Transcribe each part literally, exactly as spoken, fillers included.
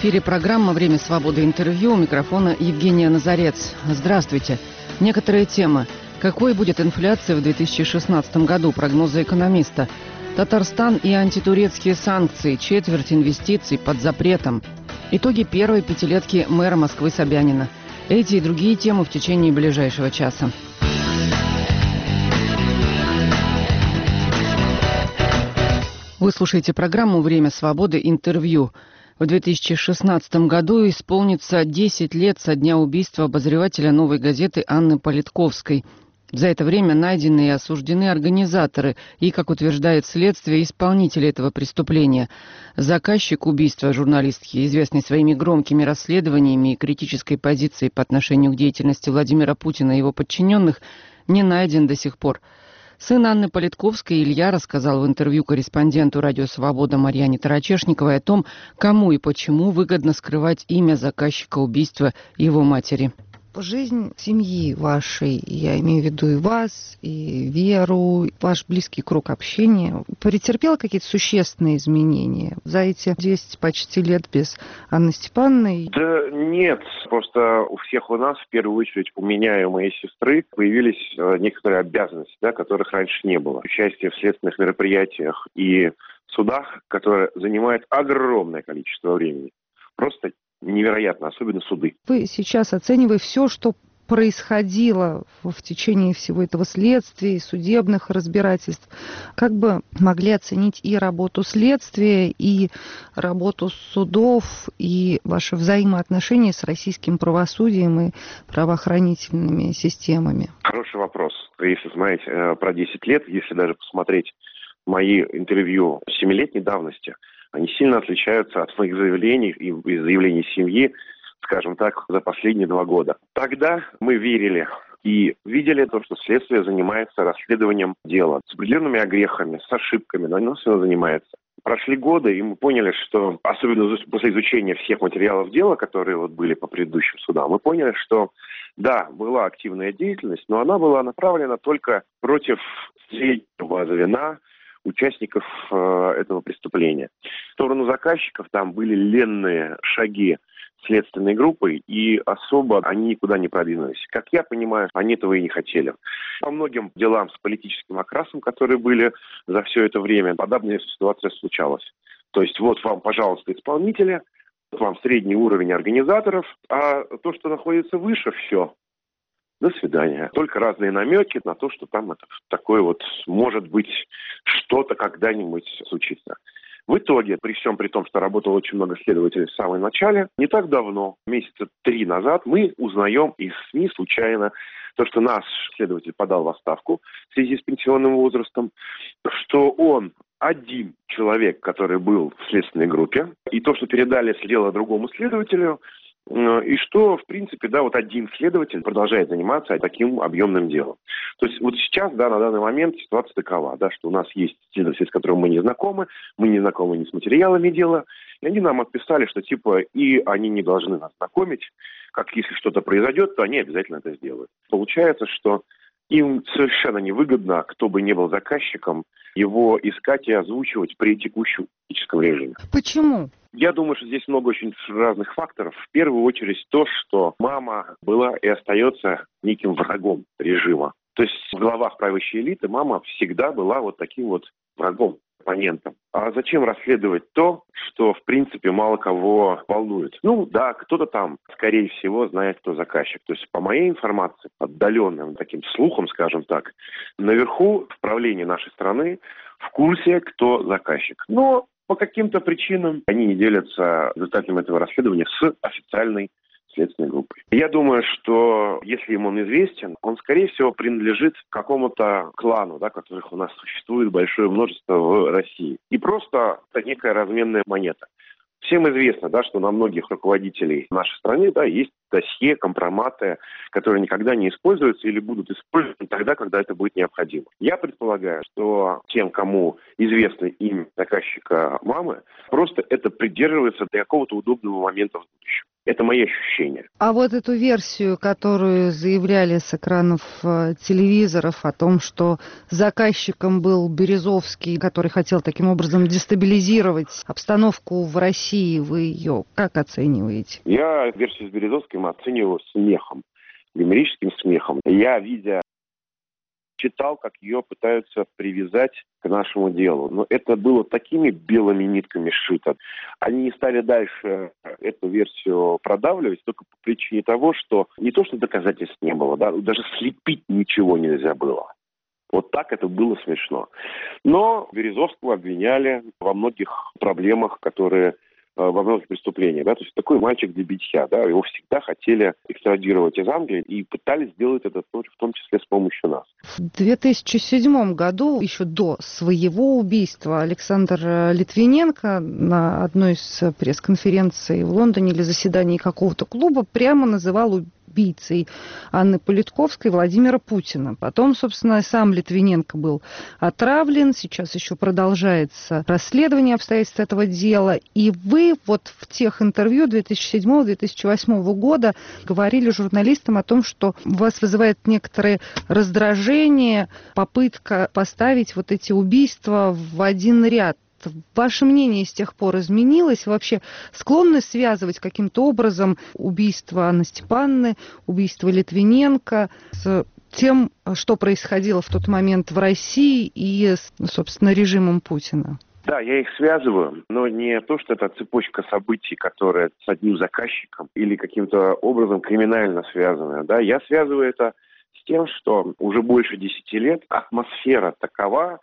эфире программа «Время свободы. Интервью». У микрофона Евгения Назарец. Здравствуйте. Некоторые темы. Какой будет инфляция в две тысячи шестнадцатом году? Прогнозы экономиста. Татарстан и антитурецкие санкции. Четверть инвестиций под запретом. Итоги первой пятилетки мэра Москвы Собянина. Эти и другие темы в течение ближайшего часа. Вы слушаете программу «Время свободы. Интервью». В две тысячи шестнадцатом году исполнится десять лет со дня убийства обозревателя «Новой газеты» Анны Политковской. За это время найдены и осуждены организаторы и, как утверждает следствие, исполнители этого преступления. Заказчик убийства журналистки, известный своими громкими расследованиями и критической позицией по отношению к деятельности Владимира Путина и его подчиненных, не найден до сих пор. Сын Анны Политковской Илья рассказал в интервью корреспонденту «Радио Свобода» Марьяне Тарачешниковой о том, кому и почему выгодно скрывать имя заказчика убийства его матери. Жизнь семьи вашей, я имею в виду и вас, и Веру, ваш близкий круг общения, претерпела какие-то существенные изменения за эти десять почти лет без Анны Степановны? Да нет, просто у всех у нас, в первую очередь у меня и у моей сестры, появились некоторые обязанности, да, которых раньше не было. Участие в следственных мероприятиях и судах, которые занимают огромное количество времени. Просто невероятно, особенно суды. Вы сейчас, оценивая все, что происходило в течение всего этого следствия и судебных разбирательств, как бы могли оценить и работу следствия, и работу судов, и ваши взаимоотношения с российским правосудием и правоохранительными системами? Хороший вопрос. Если смотреть про десять лет, если даже посмотреть мои интервью семилетней давности, они сильно отличаются от моих заявлений и заявлений семьи, скажем так, за последние два года. Тогда мы верили и видели то, что следствие занимается расследованием дела с определенными огрехами, с ошибками, но оно все равно занимается. Прошли годы, и мы поняли, что, особенно после изучения всех материалов дела, которые вот были по предыдущим судам, мы поняли, что да, была активная деятельность, но она была направлена только против среднего звена участников э, этого преступления. В сторону заказчиков там были ленные шаги следственной группы, и особо они никуда не продвинулись. Как я понимаю, они этого и не хотели. По многим делам с политическим окрасом, которые были за все это время, подобная ситуация случалась. То есть вот вам, пожалуйста, исполнители, вот вам средний уровень организаторов, а то, что находится выше, все. До свидания. Только разные намеки на то, что там это такое вот, может быть, что-то когда-нибудь случится. В итоге, при всем при том, что работало очень много следователей в самом начале, не так давно, месяца три назад, мы узнаем из СМИ случайно то, что наш следователь подал в отставку в связи с пенсионным возрастом, что он один человек, который был в следственной группе, и то, что передали дело другому следователю, и что, в принципе, да, вот один следователь продолжает заниматься таким объемным делом. То есть вот сейчас, да, на данный момент ситуация такова, да, что у нас есть следователь, с которым мы не знакомы, мы не знакомы ни с материалами дела, и они нам отписали, что типа и они не должны нас знакомить, как если что-то произойдет, то они обязательно это сделают. Получается, что им совершенно невыгодно, кто бы ни был заказчиком, его искать и озвучивать при текущем политическом режиме. Почему? Я думаю, что здесь много очень разных факторов. В первую очередь то, что мама была и остается неким врагом режима. То есть в главах правящей элиты мама всегда была вот таким вот врагом, оппонентом. А зачем расследовать то, что, в принципе, мало кого волнует? Ну, да, кто-то там, скорее всего, знает, кто заказчик. То есть, по моей информации, отдаленным таким слухом, скажем так, наверху в правлении нашей страны в курсе, кто заказчик. Но по каким-то причинам они не делятся результатами этого расследования с официальной следственной группой. Я думаю, что если им он известен, он, скорее всего, принадлежит какому-то клану, да, которых у нас существует большое множество в России. И просто это некая разменная монета. Всем известно, да, что на многих руководителей нашей страны, да, есть досье, компроматы, которые никогда не используются или будут использованы тогда, когда это будет необходимо. Я предполагаю, что тем, кому известно имя заказчика мамы, просто это придерживается до какого-то удобного момента в будущем. Это мои ощущения. А вот эту версию, которую заявляли с экранов э, телевизоров о том, что заказчиком был Березовский, который хотел таким образом дестабилизировать обстановку в России, вы ее как оцениваете? Я версию с Березовским оцениваю смехом, гомерическим смехом. Я, видя, читал, как ее пытаются привязать к нашему делу. Но это было такими белыми нитками сшито. Они не стали дальше эту версию продавливать только по причине того, что не то, что доказательств не было, да, даже слепить ничего нельзя было. Вот так это было смешно. Но Березовского обвиняли во многих проблемах, которые во многих преступлениях, да, то есть такой мальчик для битья, да, его всегда хотели экстрадировать из Англии и пытались сделать это в том числе с помощью нас. В две тысячи седьмом году, еще до своего убийства, Александр Литвиненко на одной из пресс-конференций в Лондоне или заседании какого-то клуба прямо называл убийцей Анны Политковской Владимира Путина. Потом, собственно, сам Литвиненко был отравлен. Сейчас еще продолжается расследование обстоятельств этого дела. И вы вот в тех интервью две тысячи седьмого — две тысячи восьмого года говорили журналистам о том, что вас вызывает некоторое раздражение, попытка поставить вот эти убийства в один ряд. Ваше мнение с тех пор изменилось? Вы вообще склонны связывать каким-то образом убийство Анны Степановны, убийство Литвиненко с тем, что происходило в тот момент в России и, собственно, режимом Путина? Да, я их связываю, но не то, что это цепочка событий, которая с одним заказчиком или каким-то образом криминально связанная. Да, я связываю это с тем, что уже больше десяти лет атмосфера такова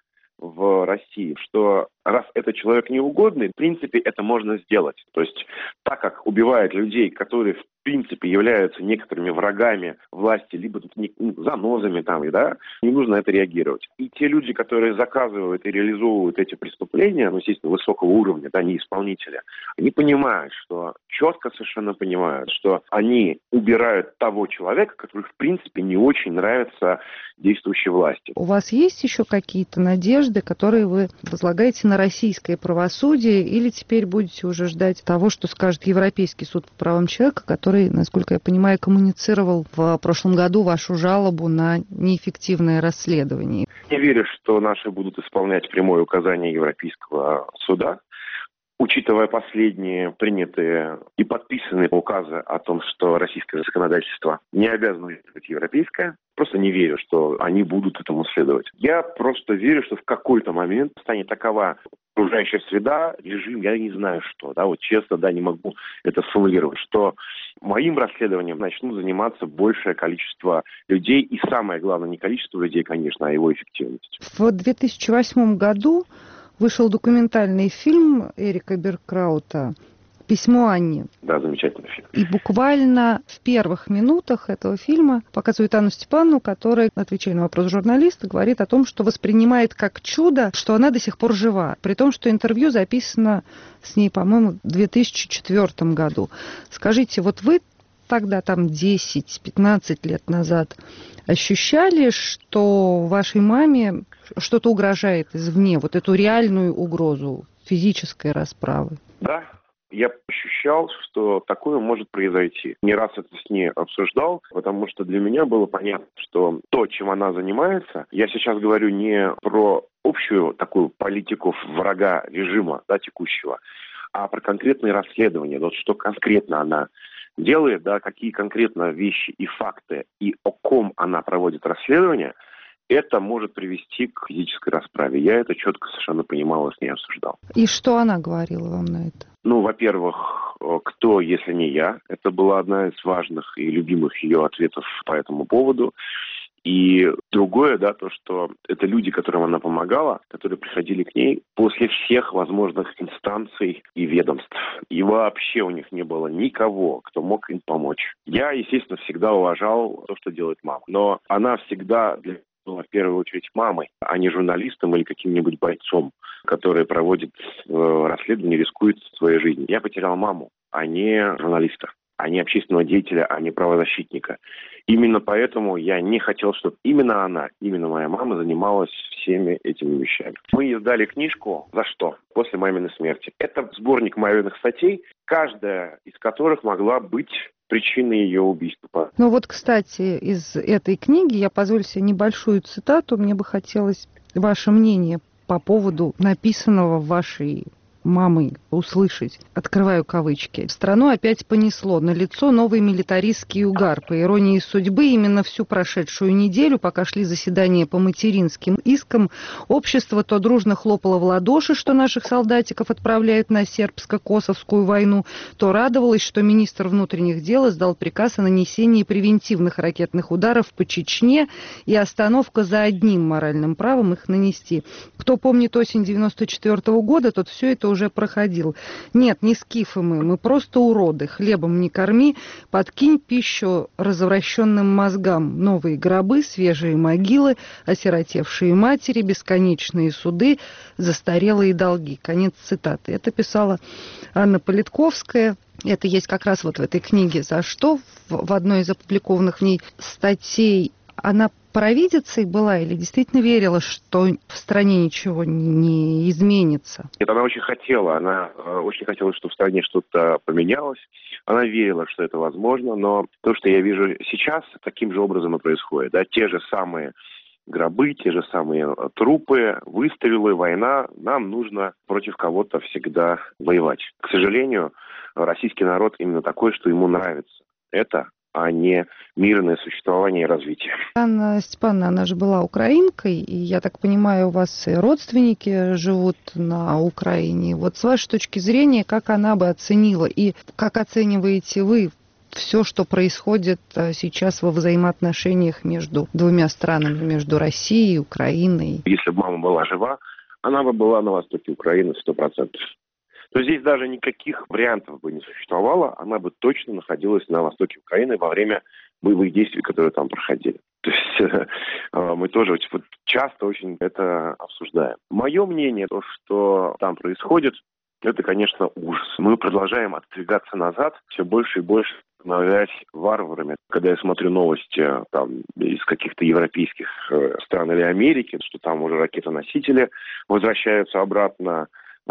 в России, что раз этот человек неугодный, в принципе, это можно сделать. То есть, так как убивают людей, которые, в принципе, являются некоторыми врагами власти, либо занозами там, да, не нужно это реагировать. И те люди, которые заказывают и реализовывают эти преступления, ну, естественно, высокого уровня, да, не исполнители, они понимают, что, четко совершенно понимают, что они убирают того человека, который, в принципе, не очень нравится действующей власти. У вас есть еще какие-то надежды, которые вы возлагаете на российское правосудие, или теперь будете уже ждать того, что скажет Европейский суд по правам человека, который, насколько я понимаю, коммуницировал в прошлом году вашу жалобу на неэффективное расследование? Я верю, что наши будут исполнять прямое указание Европейского суда, учитывая последние принятые и подписанные указы о том, что российское законодательство не обязано быть европейское. Просто не верю, что они будут этому следовать. Я просто верю, что в какой-то момент станет такова окружающая среда, режим, я не знаю что, да, вот честно, да, не могу это сформулировать, что моим расследованием начнут заниматься большее количество людей, и самое главное, не количество людей, конечно, а его эффективность. В две тысячи восьмом году вышел документальный фильм Эрика Беркраута «Письмо Анне». Да, замечательный фильм. И буквально в первых минутах этого фильма показывает Анну Степановну, которая, отвечая на вопрос журналиста, говорит о том, что воспринимает как чудо, что она до сих пор жива. При том, что интервью записано с ней, по-моему, в две тысячи четвёртом году. Скажите, вот вы тогда, там, десять-пятнадцать лет назад, ощущали, что вашей маме что-то угрожает извне, вот эту реальную угрозу физической расправы? Да, я ощущал, что такое может произойти. Не раз это с ней обсуждал, потому что для меня было понятно, что то, чем она занимается, я сейчас говорю не про общую такую политику врага режима, да, текущего, а про конкретные расследования. Вот что конкретно она делает, да, какие конкретно вещи и факты, и о ком она проводит расследование, это может привести к физической расправе. Я это четко совершенно понимал и с ней обсуждал. И что она говорила вам на это? Ну, во-первых, кто, если не я? Это была одна из важных и любимых ее ответов по этому поводу. И другое, да, то, что это люди, которым она помогала, которые приходили к ней после всех возможных инстанций и ведомств. И вообще у них не было никого, кто мог им помочь. Я, естественно, всегда уважал то, что делает мама. Но она всегда для была в первую очередь мамой, а не журналистом или каким-нибудь бойцом, который проводит э, расследование, рискует своей жизнью. Я потерял маму, а не журналиста. а не общественного деятеля, а не правозащитника. Именно поэтому я не хотел, чтобы именно она, именно моя мама занималась всеми этими вещами. Мы издали книжку «За что?» после маминой смерти. Это сборник маминых статей, каждая из которых могла быть причиной ее убийства. Ну вот, кстати, из этой книги я позволю себе небольшую цитату. Мне бы хотелось ваше мнение по поводу написанного вашей мамой услышать. Открываю кавычки. Страну опять понесло. Налицо новый милитаристский угар. По иронии судьбы, именно всю прошедшую неделю, пока шли заседания по материнским искам, общество то дружно хлопало в ладоши, что наших солдатиков отправляют на сербско-косовскую войну, то радовалось, что министр внутренних дел издал приказ о нанесении превентивных ракетных ударов по Чечне и остановка за одним моральным правом их нанести. Кто помнит осень девяносто четвёртого года, тот все это уже проходил. Нет, не скифы мы, мы просто уроды. Хлебом не корми, подкинь пищу развращенным мозгам. Новые гробы, свежие могилы, осиротевшие матери, бесконечные суды, застарелые долги. Конец цитаты. Это писала Анна Политковская. Это есть как раз вот в этой книге «За что?» в одной из опубликованных в ней статей. Она провидицей была или действительно верила, что в стране ничего не изменится? Нет, она очень хотела, она э, очень хотела, чтобы в стране что-то поменялось. Она верила, что это возможно, но то, что я вижу сейчас, таким же образом и происходит. Да? Те же самые гробы, те же самые трупы, выстрелы, война. Нам нужно против кого-то всегда воевать. К сожалению, российский народ именно такой, что ему нравится это, а не мирное существование и развитие. Анна Степановна, она же была украинкой, и, я так понимаю, у вас и родственники живут на Украине. Вот с вашей точки зрения, как она бы оценила, и как оцениваете вы все, что происходит сейчас во взаимоотношениях между двумя странами, между Россией и Украиной? Если бы мама была жива, она бы была на востоке Украины сто процентов. То здесь даже никаких вариантов бы не существовало, она бы точно находилась на востоке Украины во время боевых действий, которые там проходили. То есть мы тоже часто очень это обсуждаем. Мое мнение, то, что там происходит, это, конечно, ужас. Мы продолжаем отодвигаться назад, все больше и больше становясь варварами. Когда я смотрю новости там, из каких-то европейских стран или Америки, что там уже ракетоносители возвращаются обратно,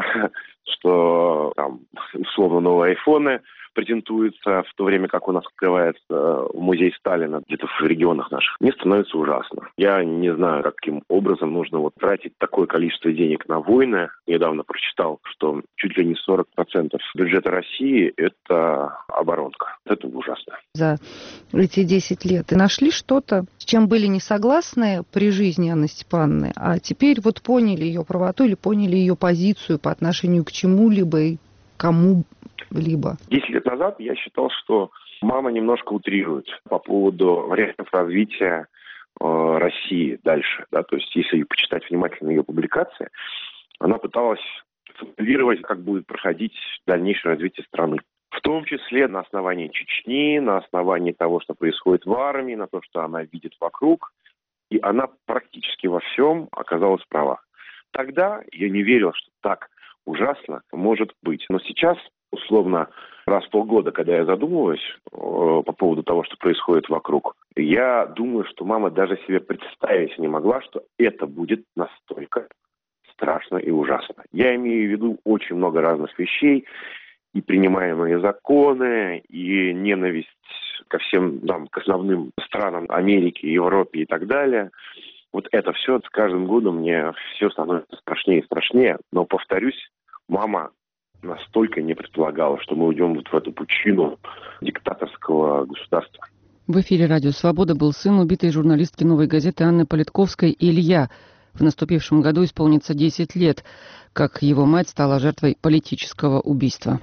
что там, условно, новые айфоны претендуются, в то время как у нас открывается музей Сталина где-то в регионах наших. Мне становится ужасно. Я не знаю, каким образом нужно вот тратить такое количество денег на войны. Недавно прочитал, что чуть ли не сорок процентов бюджета России – это оборонка. Это ужасно. За эти десять лет и нашли что-то, с чем были не согласны при жизни Анны Степановны, а теперь вот поняли ее правоту или поняли ее позицию по отношению к чему-либо и кому-либо? Десять лет назад я считал, что мама немножко утрирует по поводу вариантов развития э, России дальше. Да? То есть, если почитать внимательно ее публикации, она пыталась сформулировать, как будет проходить дальнейшее развитие страны. В том числе на основании Чечни, на основании того, что происходит в армии, на то, что она видит вокруг. И она практически во всем оказалась права. Тогда я не верил, что так ужасно может быть. Но сейчас, условно, раз в полгода, когда я задумываюсь э, по поводу того, что происходит вокруг, я думаю, что мама даже себе представить не могла, что это будет настолько страшно и ужасно. Я имею в виду очень много разных вещей, и принимаемые законы, и ненависть ко всем там, к основным странам Америки, Европе и так далее. Вот это все с каждым годом мне все становится страшнее и страшнее. Но, повторюсь, мама настолько не предполагала, что мы уйдем вот в эту пучину диктаторского государства. В эфире «Радио Свобода» был сын убитой журналистки «Новой газеты» Анны Политковской Илья. В наступившем году исполнится десять лет, как его мать стала жертвой политического убийства.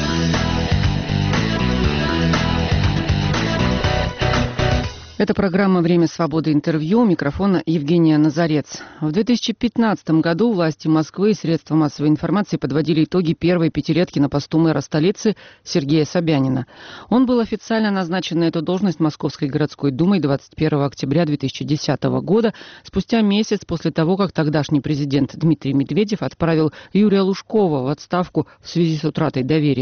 Это программа «Время свободы. Интервью». У микрофона Евгения Назарец. В две тысячи пятнадцатом году власти Москвы и средства массовой информации подводили итоги первой пятилетки на посту мэра столицы Сергея Собянина. Он был официально назначен на эту должность Московской городской думой двадцать первого октября две тысячи десятого года, спустя месяц после того, как тогдашний президент Дмитрий Медведев отправил Юрия Лужкова в отставку в связи с утратой доверия.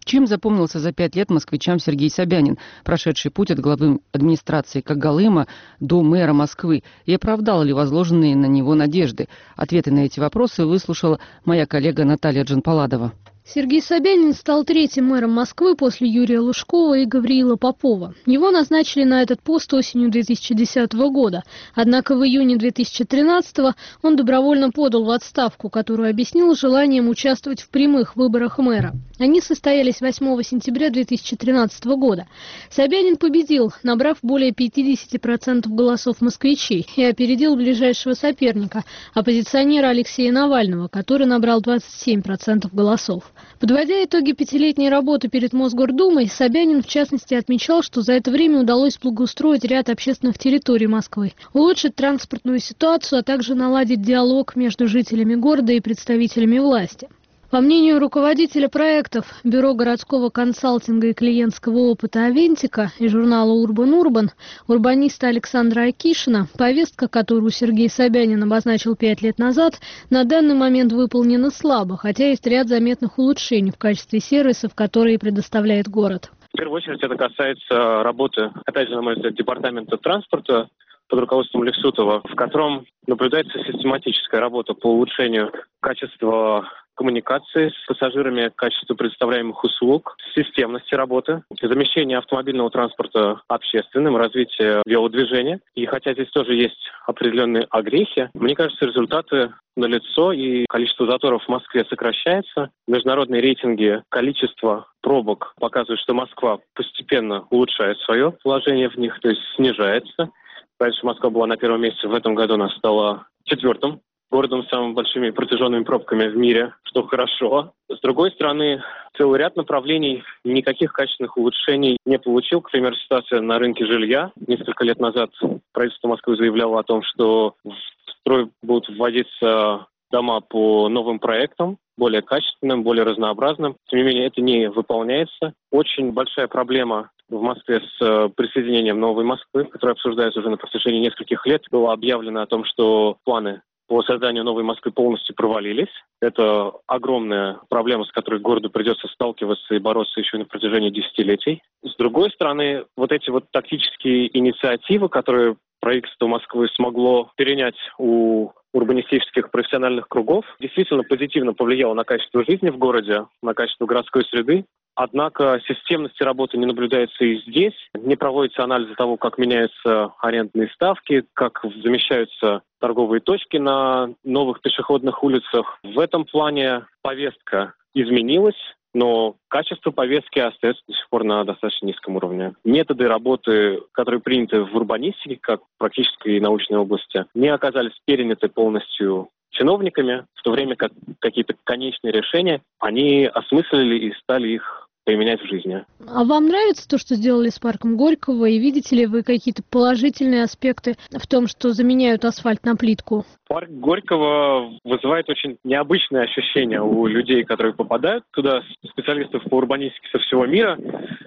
Чем запомнился за пять лет москвичам Сергей Собянин, прошедший путь от главы администрации Когалыма до мэра Москвы, и оправдал ли возложенные на него надежды? Ответы на эти вопросы выслушала моя коллега Наталья Джанпаладова. Сергей Собянин стал третьим мэром Москвы после Юрия Лужкова и Гавриила Попова. Его назначили на этот пост осенью две тысячи десятого года. Однако в июне две тысячи тринадцатого он добровольно подал в отставку, которую объяснил желанием участвовать в прямых выборах мэра. Они состоялись восьмого сентября две тысячи тринадцатого года. Собянин победил, набрав более пятидесяти процентов голосов москвичей, и опередил ближайшего соперника, оппозиционера Алексея Навального, который набрал двадцать семь процентов голосов. Подводя итоги пятилетней работы перед Мосгордумой, Собянин в частности отмечал, что за это время удалось благоустроить ряд общественных территорий Москвы, улучшить транспортную ситуацию, а также наладить диалог между жителями города и представителями власти. По мнению руководителя проектов Бюро городского консалтинга и клиентского опыта «Авентика» и журнала «Урбан-Урбан», урбаниста Александра Акишина, повестка, которую Сергей Собянин обозначил пять лет назад, на данный момент выполнена слабо, хотя есть ряд заметных улучшений в качестве сервисов, которые предоставляет город. В первую очередь это касается работы, опять же, на мой взгляд, департамента транспорта под руководством Лексутова, в котором наблюдается систематическая работа по улучшению качества коммуникации с пассажирами, качество предоставляемых услуг, системности работы, замещение автомобильного транспорта общественным, развитие велодвижения. И хотя здесь тоже есть определенные огрехи, мне кажется, результаты налицо, и количество заторов в Москве сокращается. Международные рейтинги, количество пробок показывают, что Москва постепенно улучшает свое положение в них, то есть снижается. Раньше Москва была на первом месте, в этом году она стала четвертым городом с самыми большими протяженными пробками в мире, что хорошо. С другой стороны, целый ряд направлений никаких качественных улучшений не получил. К примеру, ситуация на рынке жилья. Несколько лет назад правительство Москвы заявляло о том, что в строй будут вводиться дома по новым проектам, более качественным, более разнообразным. Тем не менее, это не выполняется. Очень большая проблема в Москве с присоединением Новой Москвы, которая обсуждается уже на протяжении нескольких лет. Было объявлено о том, что планы по созданию Новой Москвы полностью провалились. Это огромная проблема, с которой городу придется сталкиваться и бороться еще на протяжении десятилетий. С другой стороны, вот эти вот тактические инициативы, которые правительство Москвы смогло перенять у урбанистических профессиональных кругов, действительно позитивно повлияло на качество жизни в городе, на качество городской среды. Однако системности работы не наблюдается и здесь. Не проводится анализ того, как меняются арендные ставки, как замещаются торговые точки на новых пешеходных улицах. В этом плане повестка изменилась, но качество повестки остается до сих пор на достаточно низком уровне. Методы работы, которые приняты в урбанистике, как в практической и научной области, не оказались переняты полностью чиновниками, в то время как какие-то конечные решения они осмыслили и стали их применять в жизни. А вам нравится то, что сделали с парком Горького, и видите ли вы какие-то положительные аспекты в том, что заменяют асфальт на плитку? Парк Горького вызывает очень необычные ощущения у людей, которые попадают туда, специалистов по урбанистике со всего мира.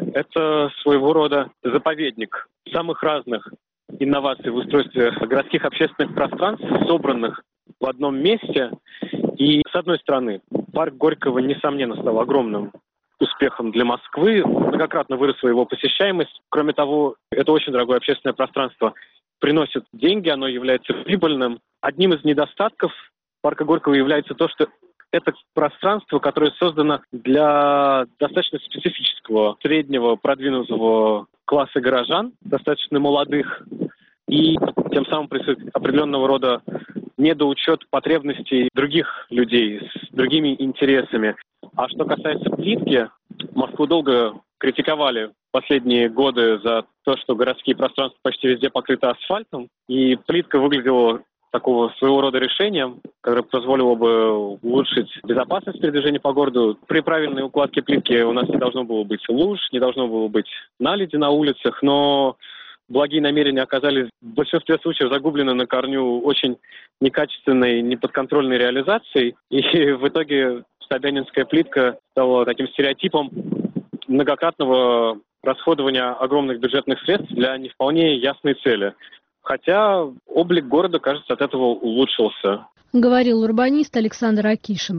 Это своего рода заповедник самых разных инноваций в устройстве городских общественных пространств, собранных в одном месте. И, с одной стороны, парк Горького, несомненно, стал огромным успехом для Москвы. Многократно выросла его посещаемость. Кроме того, это очень дорогое общественное пространство приносит деньги, оно является прибыльным. Одним из недостатков парка Горького является то, что это пространство, которое создано для достаточно специфического, среднего, продвинутого класса горожан, достаточно молодых, и тем самым присутствует определенного рода недоучет потребностей других людей с другими интересами. А что касается плитки, Москву долго критиковали последние годы за то, что городские пространства почти везде покрыты асфальтом, и плитка выглядела такого своего рода решением, которое позволило бы улучшить безопасность передвижения по городу. При правильной укладке плитки у нас не должно было быть луж, не должно было быть наледи на улицах, но благие намерения оказались в большинстве случаев загублены на корню очень некачественной, неподконтрольной реализацией, и в итоге собянинская плитка стала таким стереотипом многократного расходования огромных бюджетных средств для не вполне ясной цели. Хотя облик города, кажется, от этого улучшился. Говорил урбанист Александр Акишин.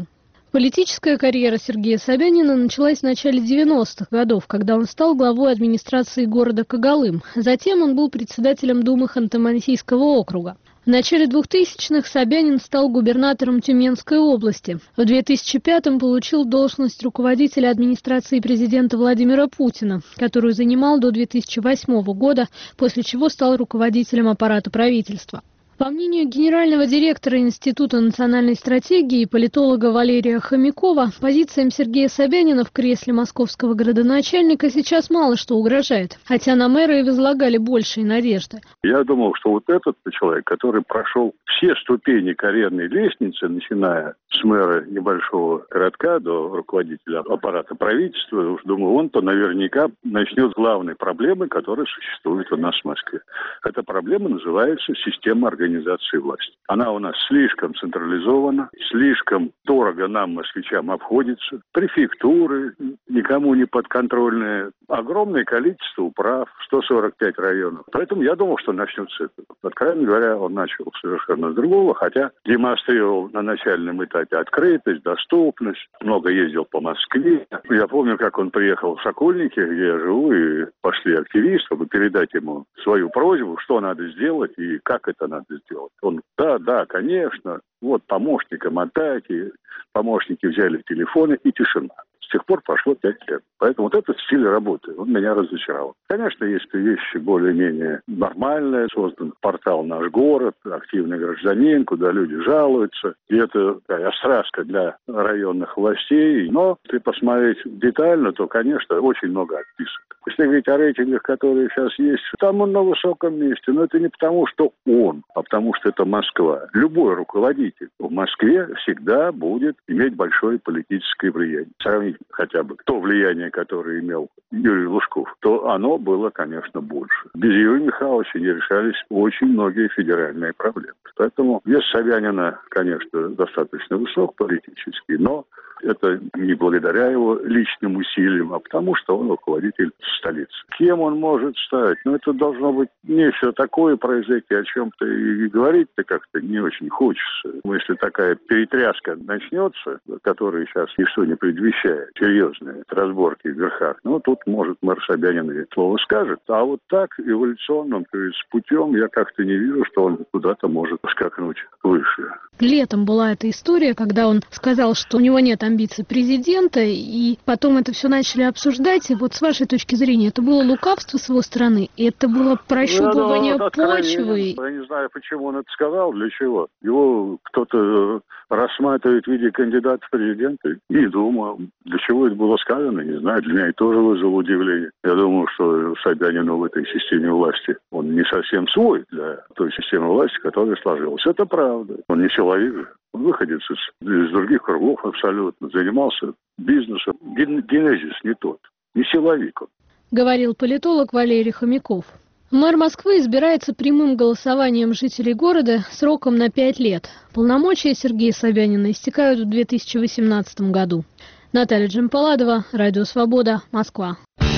Политическая карьера Сергея Собянина началась в начале девяностых годов, когда он стал главой администрации города Когалым. Затем он был председателем Думы Ханты-Мансийского округа. В начале двухтысячных Собянин стал губернатором Тюменской области. В две тысячи пятом получил должность руководителя администрации президента Владимира Путина, которую занимал до две тысячи восьмого года, после чего стал руководителем аппарата правительства. По мнению генерального директора Института национальной стратегии и политолога Валерия Хомякова, позициям Сергея Собянина в кресле московского градоначальника сейчас мало что угрожает, хотя на мэра и возлагали большие надежды. Я думал, что вот этот человек, который прошел все ступени карьерной лестницы, начиная с мэра небольшого городка до руководителя аппарата правительства, уж думаю, он-то наверняка начнет с главной проблемы, которая существует у нас в Москве. Эта проблема называется система организации. Организации власти. Она у нас слишком централизована, слишком дорого нам, москвичам, обходится. Префектуры, никому не подконтрольные, огромное количество управ, сто сорок пять районов. Поэтому я думал, что начнет с этого. Откровенно говоря, он начал совершенно с другого, хотя демонстрировал на начальном этапе открытость, доступность, много ездил по Москве. Я помню, как он приехал в Сокольники, где я живу, и пошли активисты, чтобы передать ему свою просьбу, что надо сделать и как это надо сделать. Он, да, да, конечно, вот помощникам отдайте, помощники взяли телефоны и тишина. С тех пор прошло пять лет. Поэтому вот этот стиль работы, он меня разочаровал. Конечно, есть вещи более-менее нормальные. Создан портал «Наш город», «Активный гражданин», куда люди жалуются. И это такая острастка для районных властей. Но если посмотреть детально, то, конечно, очень много отписок. Если говорить о рейтингах, которые сейчас есть, там он на высоком месте. Но это не потому, что он, а потому, что это Москва. Любой руководитель в Москве всегда будет иметь большое политическое влияние. Сравнить хотя бы то влияние, которое имел Юрий Лужков, то оно было, конечно, больше. Без Юрия Михайловича не решались очень многие федеральные проблемы. Поэтому вес Собянина, конечно, достаточно высок политически, но это не благодаря его личным усилиям, а потому что он руководитель столицы. Кем он может стать? Ну, это должно быть не все такое произойти, о чем-то и говорить-то как-то не очень хочется. Если такая перетряска начнется, которая сейчас ничто не предвещает, серьезные разборки в верхах, ну, тут, может, мэр Собянин и слово скажет. А вот так, эволюционным, то есть путем, я как-то не вижу, что он куда-то может скакнуть выше. Летом была эта история, когда он сказал, что у него нет амбиций президента, и потом это все начали обсуждать. И вот с вашей точки зрения, это было лукавство с его стороны? И это было прощупывание ну, почвы? Я не знаю, почему он это сказал, для чего. Его кто-то рассматривает в виде кандидата в президенты. Не думаю, для чего это было сказано, не знаю. Для меня это тоже вызвало удивление. Я думаю, что Собянину в этой системе власти он не совсем свой для той системы власти, которая сложилась. Это правда. Он не человек же. Он выходец из, из других кругов абсолютно. Занимался бизнесом. Ген, генезис не тот. Не силовик он. Говорил политолог Валерий Хомяков. Мэр Москвы избирается прямым голосованием жителей города сроком на пять лет. Полномочия Сергея Собянина истекают в две тысячи восемнадцатом году. Наталья Джампаладова, Радио Свобода, Москва.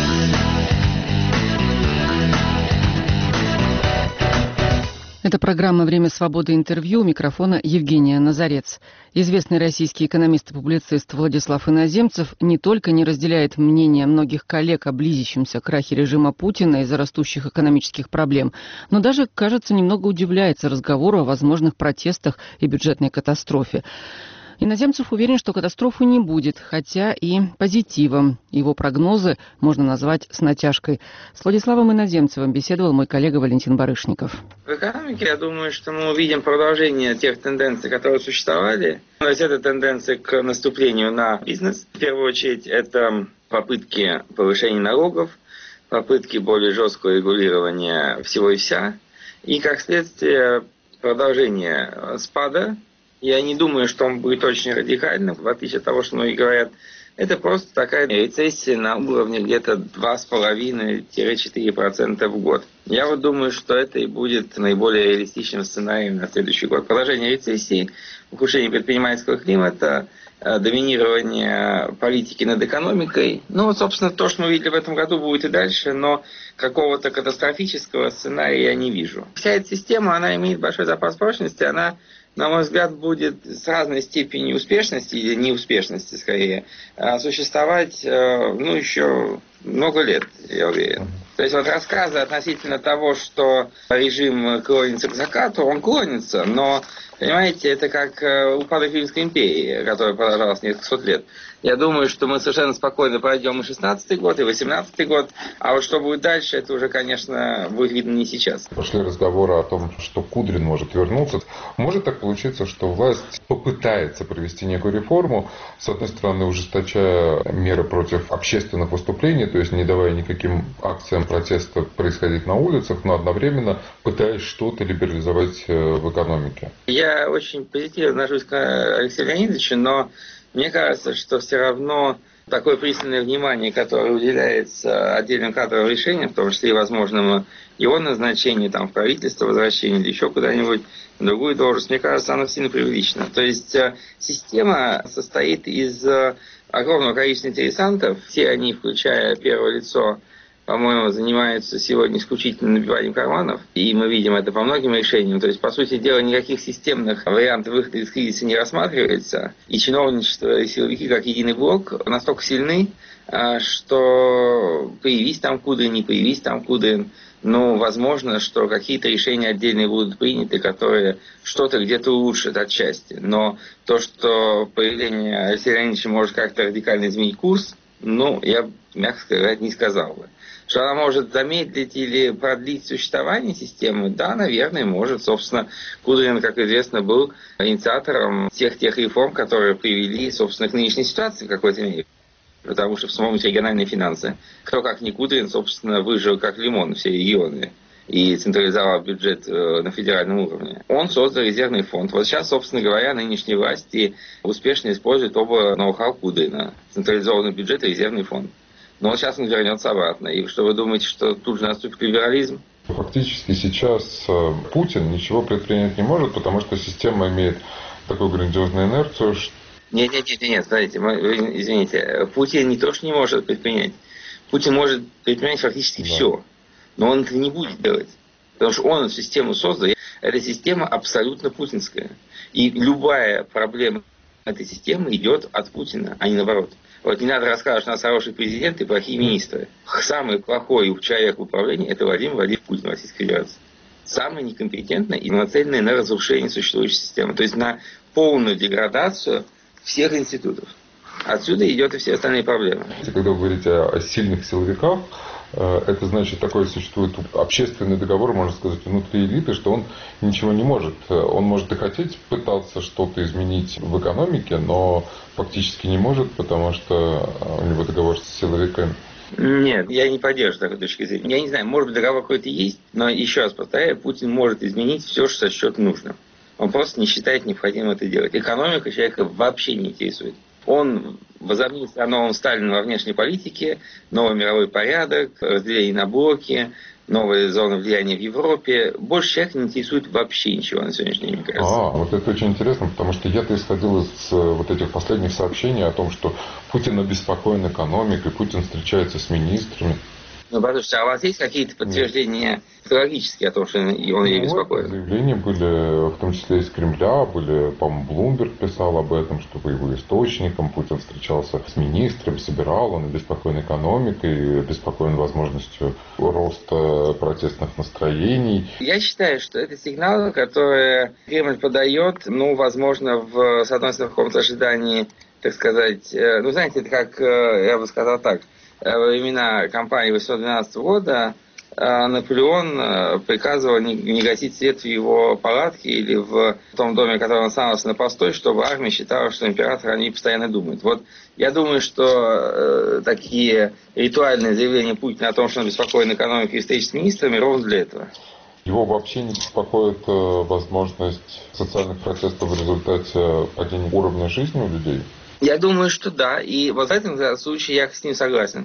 Это программа «Время свободы. Интервью». У микрофона Евгения Назарец. Известный российский экономист и публицист Владислав Иноземцев не только не разделяет мнение многих коллег о близящемся крахе режима Путина из-за растущих экономических проблем, но даже, кажется, немного удивляется разговору о возможных протестах и бюджетной катастрофе. Иноземцев уверен, что катастрофы не будет, хотя и позитивом. Его прогнозы можно назвать с натяжкой. С Владиславом Иноземцевым беседовал мой коллега Валентин Барышников. В экономике, я думаю, что мы увидим продолжение тех тенденций, которые существовали. То есть это тенденция к наступлению на бизнес. В первую очередь это попытки повышения налогов, попытки более жесткого регулирования всего и вся. И как следствие продолжение спада. Я не думаю, что он будет очень радикальным, в отличие от того, что многие говорят. Это просто такая рецессия на уровне где-то два с половиной - четыре процента в год. Я вот думаю, что это и будет наиболее реалистичным сценарием на следующий год. Продолжение рецессии, ухудшение предпринимательского климата доминирование политики над экономикой. Ну, вот, собственно, то, что мы видели в этом году, будет и дальше, но какого-то катастрофического сценария я не вижу. Вся эта система, она имеет большой запас прочности, она, на мой взгляд, будет с разной степенью успешности или неуспешности, скорее, существовать, ну, еще много лет, я уверен. То есть вот рассказы относительно того, что режим клонится к закату, он клонится, но, понимаете, это как упадок Римской империи, которая продолжалась несколько сот лет. Я думаю, что мы совершенно спокойно пройдем и шестнадцатый год, и восемнадцатый год, а вот что будет дальше, это уже, конечно, будет видно не сейчас. Пошли разговоры о том, что Кудрин может вернуться. Может так получиться, что власть попытается провести некую реформу, с одной стороны, ужесточая меры против общественных выступлений, то есть не давая никаким акциям протеста происходить на улицах, но одновременно пытаясь что-то либерализовать в экономике. Я очень позитивно отношусь к Алексею Леонидовичу, но мне кажется, что все равно такое пристальное внимание, которое уделяется отдельным кадровым решениям, в том числе и возможному его назначению там, в правительство, возвращению или еще куда-нибудь на другую должность, мне кажется, оно сильно преувеличено. То есть система состоит из огромного количества интересантов, все они, включая первое лицо, по-моему, занимаются сегодня исключительно набиванием карманов, и мы видим это по многим решениям. То есть, по сути дела, никаких системных вариантов выхода из кризиса не рассматривается, и чиновничество и силовики, как единый блок, настолько сильны, что появись там Кудрин, не появись там Кудрин, но возможно, что какие-то решения отдельные будут приняты, которые что-то где-то улучшат отчасти. Но то, что появление Алексея Леонидовича может как-то радикально изменить курс, ну, я, мягко сказать, не сказал бы. Что она может замедлить или продлить существование системы? Да, наверное, может. Собственно, Кудрин, как известно, был инициатором всех тех реформ, которые привели, собственно, к нынешней ситуации в какой-то мере. Потому что вспомните региональные финансы. Кто, как не Кудрин, собственно, выжил как лимон все регионы и централизовал бюджет на федеральном уровне. Он создал резервный фонд. Вот сейчас, собственно говоря, нынешние власти успешно используют оба ноу-хау Кудрина. Централизованный бюджет и резервный фонд. Но вот сейчас он вернется обратно. И что вы думаете, что тут же наступит либерализм? Фактически сейчас Путин ничего предпринять не может, потому что система имеет такую грандиозную инерцию, что... Нет, нет, нет, нет, смотрите, извините, Путин не то, что не может предпринять. Путин может предпринять фактически да. все. Но он это не будет делать. Потому что он эту систему создал. Эта система абсолютно путинская. И любая проблема этой системы идет от Путина, а не наоборот. Вот не надо рассказывать, что у нас хороший президент и плохие министры. Самый плохой человек в управлении – это Владимир Владимирович Путин Российской Федерации. Самый некомпетентный и нацеленный на разрушение существующей системы. То есть на полную деградацию всех институтов. Отсюда идет и все остальные проблемы. Когда вы говорите о сильных силовиках, это значит, такой существует общественный договор, можно сказать, внутри элиты, что он ничего не может. Он может и хотеть пытаться что-то изменить в экономике, но фактически не может, потому что у него договор с силовиками. Нет, я не поддерживаю такой точки зрения. Я не знаю, может быть, договор какой-то есть, но еще раз повторяю, Путин может изменить все, что сочтет нужным. Он просто не считает необходимым это делать. Экономика человека вообще не интересует. Он возомнился о новом Сталине во внешней политике, новый мировой порядок, разделение на блоки, новые зоны влияния в Европе. Больше человека не интересует вообще ничего на сегодняшний день, мне кажется. А, вот это очень интересно, потому что я-то исходил из вот этих последних сообщений о том, что Путин обеспокоен экономикой, Путин встречается с министрами. Ну, послушайте, а у вас есть какие-то подтверждения фактологические о том, что он ей беспокоит? Заявления были, в том числе из Кремля, были, по-моему, Блумберг писал об этом, что по его источникам Путин встречался с министром, собирал, он обеспокоен экономикой, обеспокоен возможностью роста протестных настроений. Я считаю, что это сигналы, которые Кремль подает, ну, возможно, в, с одной стороны, в каком-то ожидании, так сказать, ну, знаете, это как, я бы сказал так, во времена кампании восемьсот двенадцатого года Наполеон приказывал не гасить свет в его палатке или в том доме, в котором он оставался на постой, чтобы армия считала, что император о ней постоянно думает. Вот я думаю, что э, такие ритуальные заявления Путина о том, что он беспокоен экономикой и встречи с министрами, ровно для этого. Его вообще не беспокоит возможность социальных протестов в результате падения уровня жизни у людей? Я думаю, что да. И вот в этом случае я с ним согласен.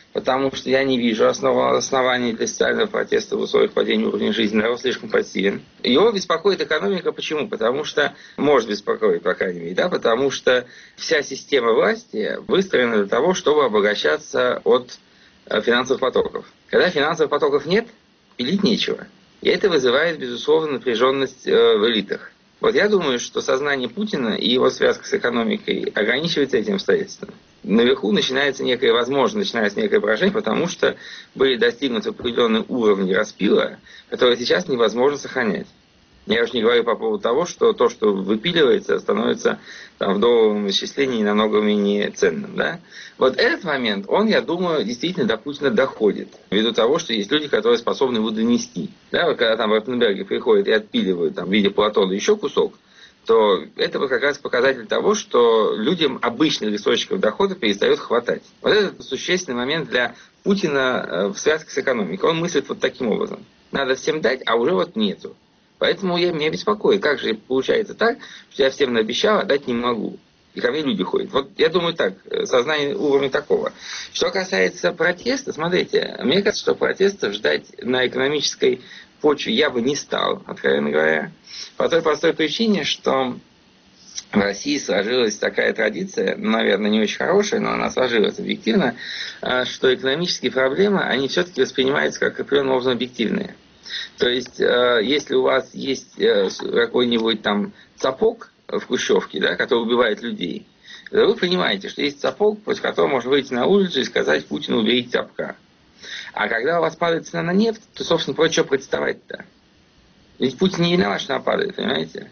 потому что я не вижу основ... оснований для социального протеста в условиях падения уровня жизни. Народ слишком пассивен. Его беспокоит экономика. Почему? Потому что, может беспокоить, по крайней мере, да, потому что вся система власти выстроена для того, чтобы обогащаться от финансовых потоков. Когда финансовых потоков нет, пилить нечего. И это вызывает, безусловно, напряженность в элитах. Вот я думаю, что сознание Путина и его связка с экономикой ограничивается этим обстоятельством. Наверху начинается некое, возможно, начинается некое поражение, потому что были достигнуты определенные уровни распила, которые сейчас невозможно сохранять. Я уж не говорю по поводу того, что то, что выпиливается, становится там, в долларовом исчислении намного менее ценным. Да? Вот этот момент, он, я думаю, действительно до Путина доходит. Ввиду того, что есть люди, которые способны его донести. Да? Вот когда там в Ротенберге приходят и отпиливают там, в виде Платона еще кусок, то это вот как раз показатель того, что людям обычных источников дохода перестает хватать. Вот это существенный момент для Путина в связке с экономикой. Он мыслит вот таким образом. Надо всем дать, а уже вот нету. Поэтому я, меня беспокоит, как же получается так, что я всем наобещал, а дать не могу. И ко мне люди ходят. Вот я думаю так, сознание уровня такого. Что касается протеста, смотрите, мне кажется, что протестов ждать на экономической почве я бы не стал, откровенно говоря. По той простой причине, что в России сложилась такая традиция, наверное, не очень хорошая, но она сложилась объективно, что экономические проблемы, они все-таки воспринимаются как определенным образом объективные. То есть, если у вас есть какой-нибудь там цапок в Хрущевке, да, который убивает людей, то вы понимаете, что есть цапок, против которого можно выйти на улицу и сказать Путину уберите цапка. А когда у вас падает цена на нефть, то, собственно, про что протестовать-то? Ведь Путин не виноват, что она падает, понимаете?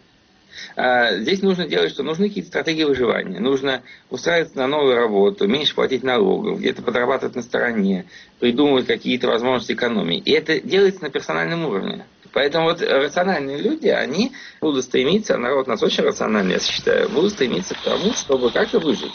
А здесь нужно делать, что нужны какие-то стратегии выживания. Нужно устраиваться на новую работу, меньше платить налогов, где-то подрабатывать на стороне, придумывать какие-то возможности экономии. И это делается на персональном уровне. Поэтому вот рациональные люди, они будут стремиться, народ у нас очень рациональный, я считаю, будут стремиться к тому, чтобы как-то выжить.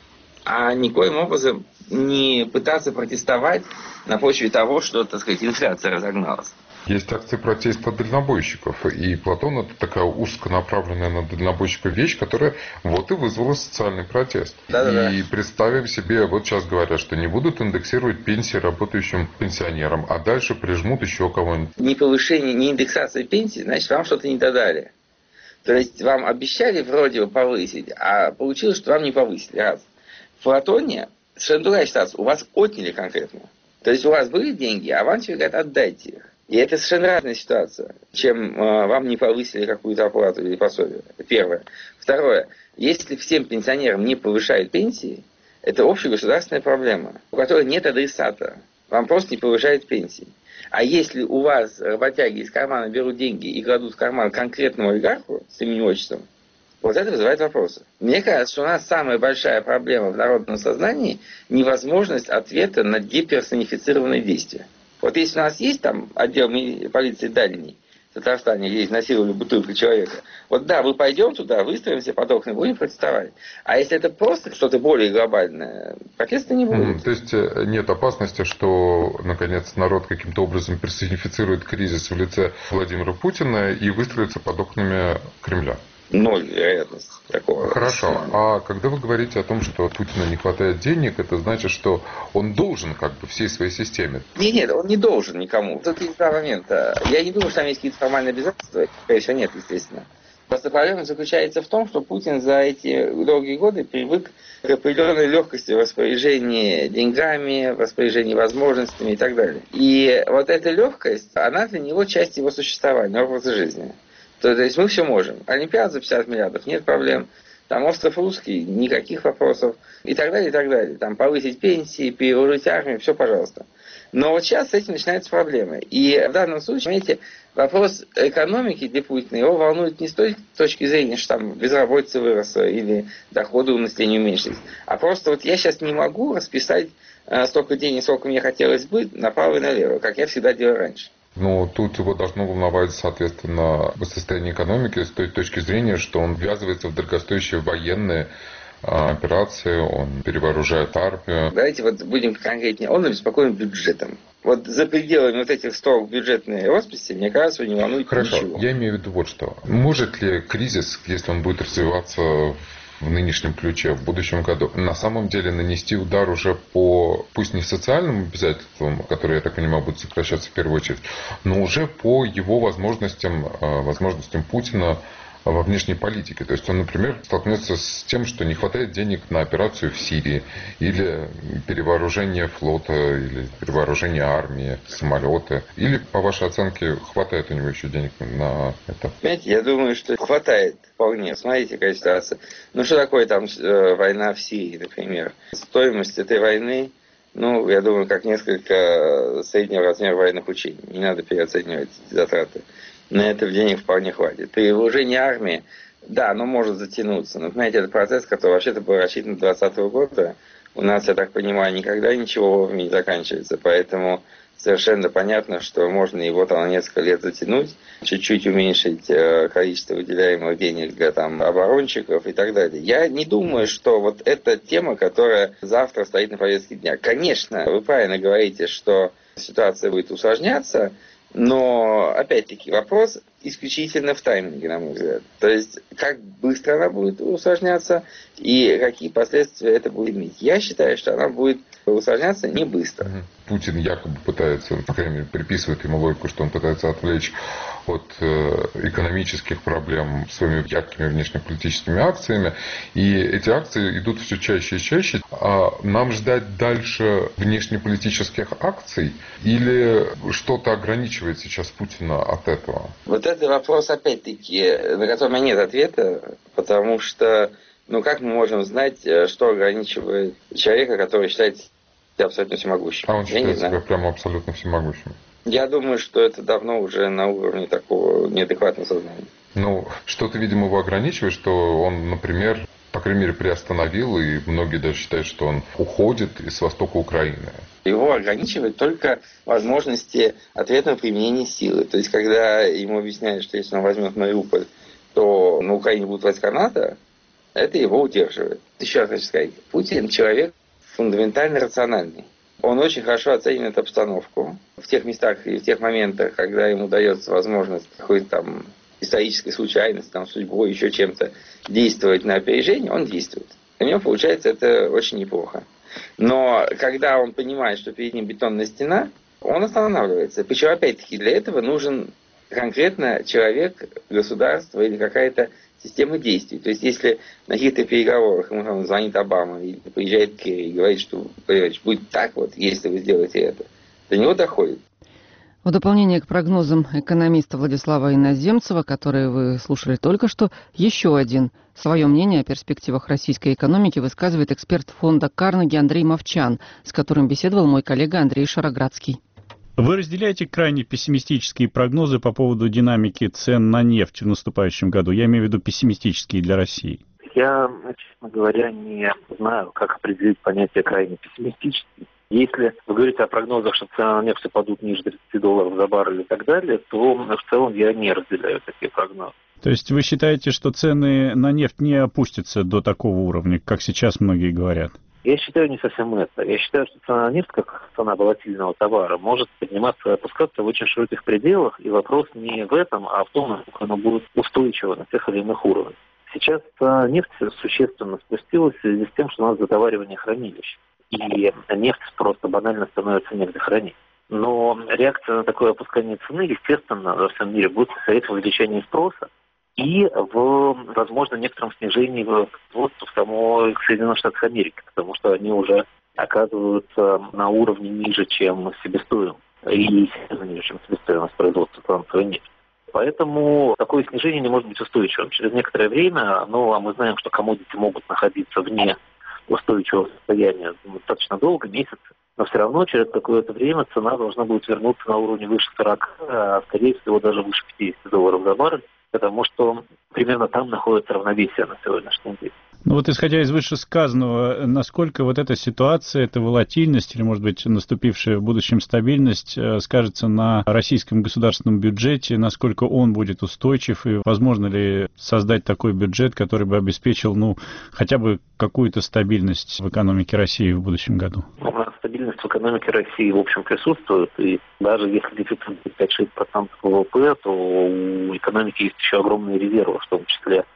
А никоим образом не пытаться протестовать на почве того, что, так сказать, инфляция разогналась. Есть акции протеста дальнобойщиков, и Платон — это такая узконаправленная на дальнобойщиков вещь, которая вот и вызвала социальный протест. Да-да-да. И представим себе, вот сейчас говорят, что не будут индексировать пенсии работающим пенсионерам, а дальше прижмут еще кого-нибудь. Ни повышение, ни индексация пенсии, значит, вам что-то не додали. То есть вам обещали вроде бы повысить, а получилось, что вам не повысили. Раз. В Платоне совершенно другая ситуация. У вас отняли конкретно. То есть у вас были деньги, а вам тебе говорят, отдайте их. И это совершенно разная ситуация, чем э, вам не повысили какую-то оплату или пособие. Это первое. Второе. Если всем пенсионерам не повышают пенсии, это общегосударственная проблема, у которой нет адресата. Вам просто не повышают пенсии. А если у вас работяги из кармана берут деньги и кладут в карман конкретному олигарху с именем и отчеством, вот это вызывает вопросы. Мне кажется, что у нас самая большая проблема в народном сознании – невозможность ответа на деперсонифицированные действия. Вот если у нас есть там отдел полиции дальний в Татарстане, где изнасиловали бутылку человека, вот да, мы пойдем туда, выстроимся под окна, будем протестовать. А если это просто что-то более глобальное, протеста не будет. Mm, то есть нет опасности, что, наконец, народ каким-то образом персонифицирует кризис в лице Владимира Путина и выстроится под окнами Кремля? Ноль вероятность такого. Хорошо. А когда вы говорите о том, что Путину не хватает денег, это значит, что он должен как бы всей своей системе? Нет, нет, он не должен никому. Тут есть два момента. Я не думаю, что там есть какие-то формальные обязательства. Конечно, нет, естественно. Просто проблема заключается в том, что Путин за эти долгие годы привык к определенной легкости в распоряжении деньгами, в распоряжении возможностями и так далее. И вот эта легкость, она для него часть его существования, образа жизни. То, то есть мы все можем. Олимпиада за пятьдесят миллиардов, нет проблем. Там остров Русский, никаких вопросов. И так далее, и так далее. Там повысить пенсии, перевооружить армию, все, пожалуйста. Но вот сейчас с этим начинаются проблемы. И в данном случае, понимаете, вопрос экономики для Путина его волнует не с той точки зрения, что там безработица выросла или доходы у населения уменьшились. А просто вот я сейчас не могу расписать столько денег, сколько мне хотелось бы, направо и налево, как я всегда делал раньше. Но тут его должно волновать, соответственно, состояние экономики с той точки зрения, что он ввязывается в дорогостоящие военные операции, он перевооружает армию. Давайте вот будем конкретнее. Он обеспокоен бюджетом. Вот за пределами вот этих строк бюджетной росписи, мне кажется, не волнует Хорошо, ничего. Я имею в виду вот что. Может ли кризис, если он будет развиваться в нынешнем ключе в будущем году, на самом деле нанести удар уже по, пусть не социальным обязательствам, которые, я так понимаю, будут сокращаться в первую очередь, но уже по его возможностям, возможностям Путина во внешней политике. То есть он, например, столкнется с тем, что не хватает денег на операцию в Сирии, или перевооружение флота, или перевооружение армии, самолеты. Или, по вашей оценке, хватает у него еще денег на это? Понимаете, я думаю, что хватает вполне. Смотрите, какая ситуация. Ну, что такое там э, война в Сирии, например? Стоимость этой войны, ну, я думаю, как несколько среднего размера военных учений. Не надо переоценивать затраты. На это денег вполне хватит. Перевооружение армии, да, оно может затянуться. Но, понимаете, это процесс, который вообще-то был рассчитан до двадцатого года. У нас, я так понимаю, никогда ничего вовремя не заканчивается. Поэтому совершенно понятно, что можно его там на несколько лет затянуть, чуть-чуть уменьшить количество выделяемых денег для там оборонщиков и так далее. Я не думаю, что вот эта тема, которая завтра стоит на повестке дня. Конечно, вы правильно говорите, что ситуация будет усложняться, но, опять-таки, вопрос исключительно в тайминге, на мой взгляд. То есть, как быстро она будет усложняться и какие последствия это будет иметь. Я считаю, что она будет усложняться не быстро. Путин якобы пытается, по крайней мере, приписывает ему логику, что он пытается отвлечь от э, экономических проблем своими яркими внешнеполитическими акциями. И эти акции идут все чаще и чаще. А нам ждать дальше внешнеполитических акций или что-то ограничивает сейчас Путина от этого? Вот это вопрос, опять-таки, на который у меня нет ответа, потому что, ну, как мы можем знать, что ограничивает человека, который считается абсолютно всемогущим? А он считает себя прямо абсолютно всемогущим? Я думаю, что это давно уже на уровне такого неадекватного сознания. Ну, что-то, видимо, его ограничивает, что он, например, по крайней мере, приостановил, и многие даже считают, что он уходит из востока Украины. Его ограничивает только возможности ответного применения силы. То есть, когда ему объясняют, что если он возьмет Мариуполь, то на Украине будут войска НАТО, это его удерживает. Еще раз хочу сказать, Путин человек фундаментально рациональный. Он очень хорошо оценивает обстановку. В тех местах и в тех моментах, когда ему дается возможность какой-то там исторической случайности, там, судьбой, еще чем-то действовать на опережение, он действует. У него получается это очень неплохо. Но когда он понимает, что перед ним бетонная стена, он останавливается. Причем, опять-таки, для этого нужен конкретно человек, государство или какая-то система действий. То есть, если на каких-то переговорах ему там звонит Обама или приезжает Керри и говорит, что будет так вот, если вы сделаете это, до него доходит. В дополнение к прогнозам экономиста Владислава Иноземцева, которые вы слушали только что, еще один. Свое мнение о перспективах российской экономики высказывает эксперт фонда Карнеги Андрей Мовчан, с которым беседовал мой коллега Андрей Шароградский. Вы разделяете крайне пессимистические прогнозы по поводу динамики цен на нефть в наступающем году? Я имею в виду пессимистические для России. Я, честно говоря, не знаю, как определить понятие крайне пессимистический. Если вы говорите о прогнозах, что цены на нефть упадут ниже тридцати долларов за баррель и так далее, то в целом я не разделяю такие прогнозы. То есть вы считаете, что цены на нефть не опустятся до такого уровня, как сейчас многие говорят? Я считаю не совсем это. Я считаю, что цена на нефть, как цена волатильного товара, может подниматься и опускаться в очень широких пределах. И вопрос не в этом, а в том, насколько она будет устойчива на тех или иных уровнях. Сейчас нефть существенно спустилась в связи с тем, что у нас затоваривание хранилищ. И нефть просто банально становится негде хранить. Но реакция на такое опускание цены, естественно, во всем мире будет состоять в увеличении спроса и в, возможно, некотором снижении производства в самой Соединенных Штатах Америки, потому что они уже оказываются на уровне ниже, чем себестоимость, и сильно ниже, чем себестоимость производства сланцевой нефти. Поэтому такое снижение не может быть устойчивым. Через некоторое время, ну, а мы знаем, что коммодити могут находиться вне устойчивого состояния достаточно долго, месяцы, но все равно через какое-то время цена должна будет вернуться на уровне выше сорока, а скорее всего даже выше пятидесяти долларов за баррель, потому что примерно там находится равновесие на сегодняшний день. Ну вот исходя из вышесказанного, насколько вот эта ситуация, эта волатильность или, может быть, наступившая в будущем стабильность скажется на российском государственном бюджете, насколько он будет устойчив и возможно ли создать такой бюджет, который бы обеспечил, ну, хотя бы какую-то стабильность в экономике России в будущем году? Стабильность в экономике России, в общем, присутствует, и даже если дефицит пять-шесть процентов ВВП, то у экономики есть еще огромные резервы, в том числе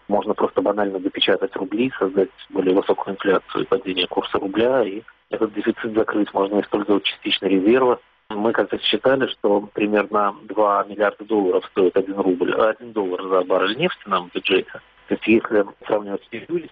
Можно просто банально допечатать рубли, создать более высокую инфляцию и падение курса рубля, и этот дефицит закрыть. Можно использовать частично резервы. Мы как-то считали, что примерно два миллиарда долларов стоит один рубль, а один доллар за баррель нефти нам в бюджете. То есть если сравнивать с июлем,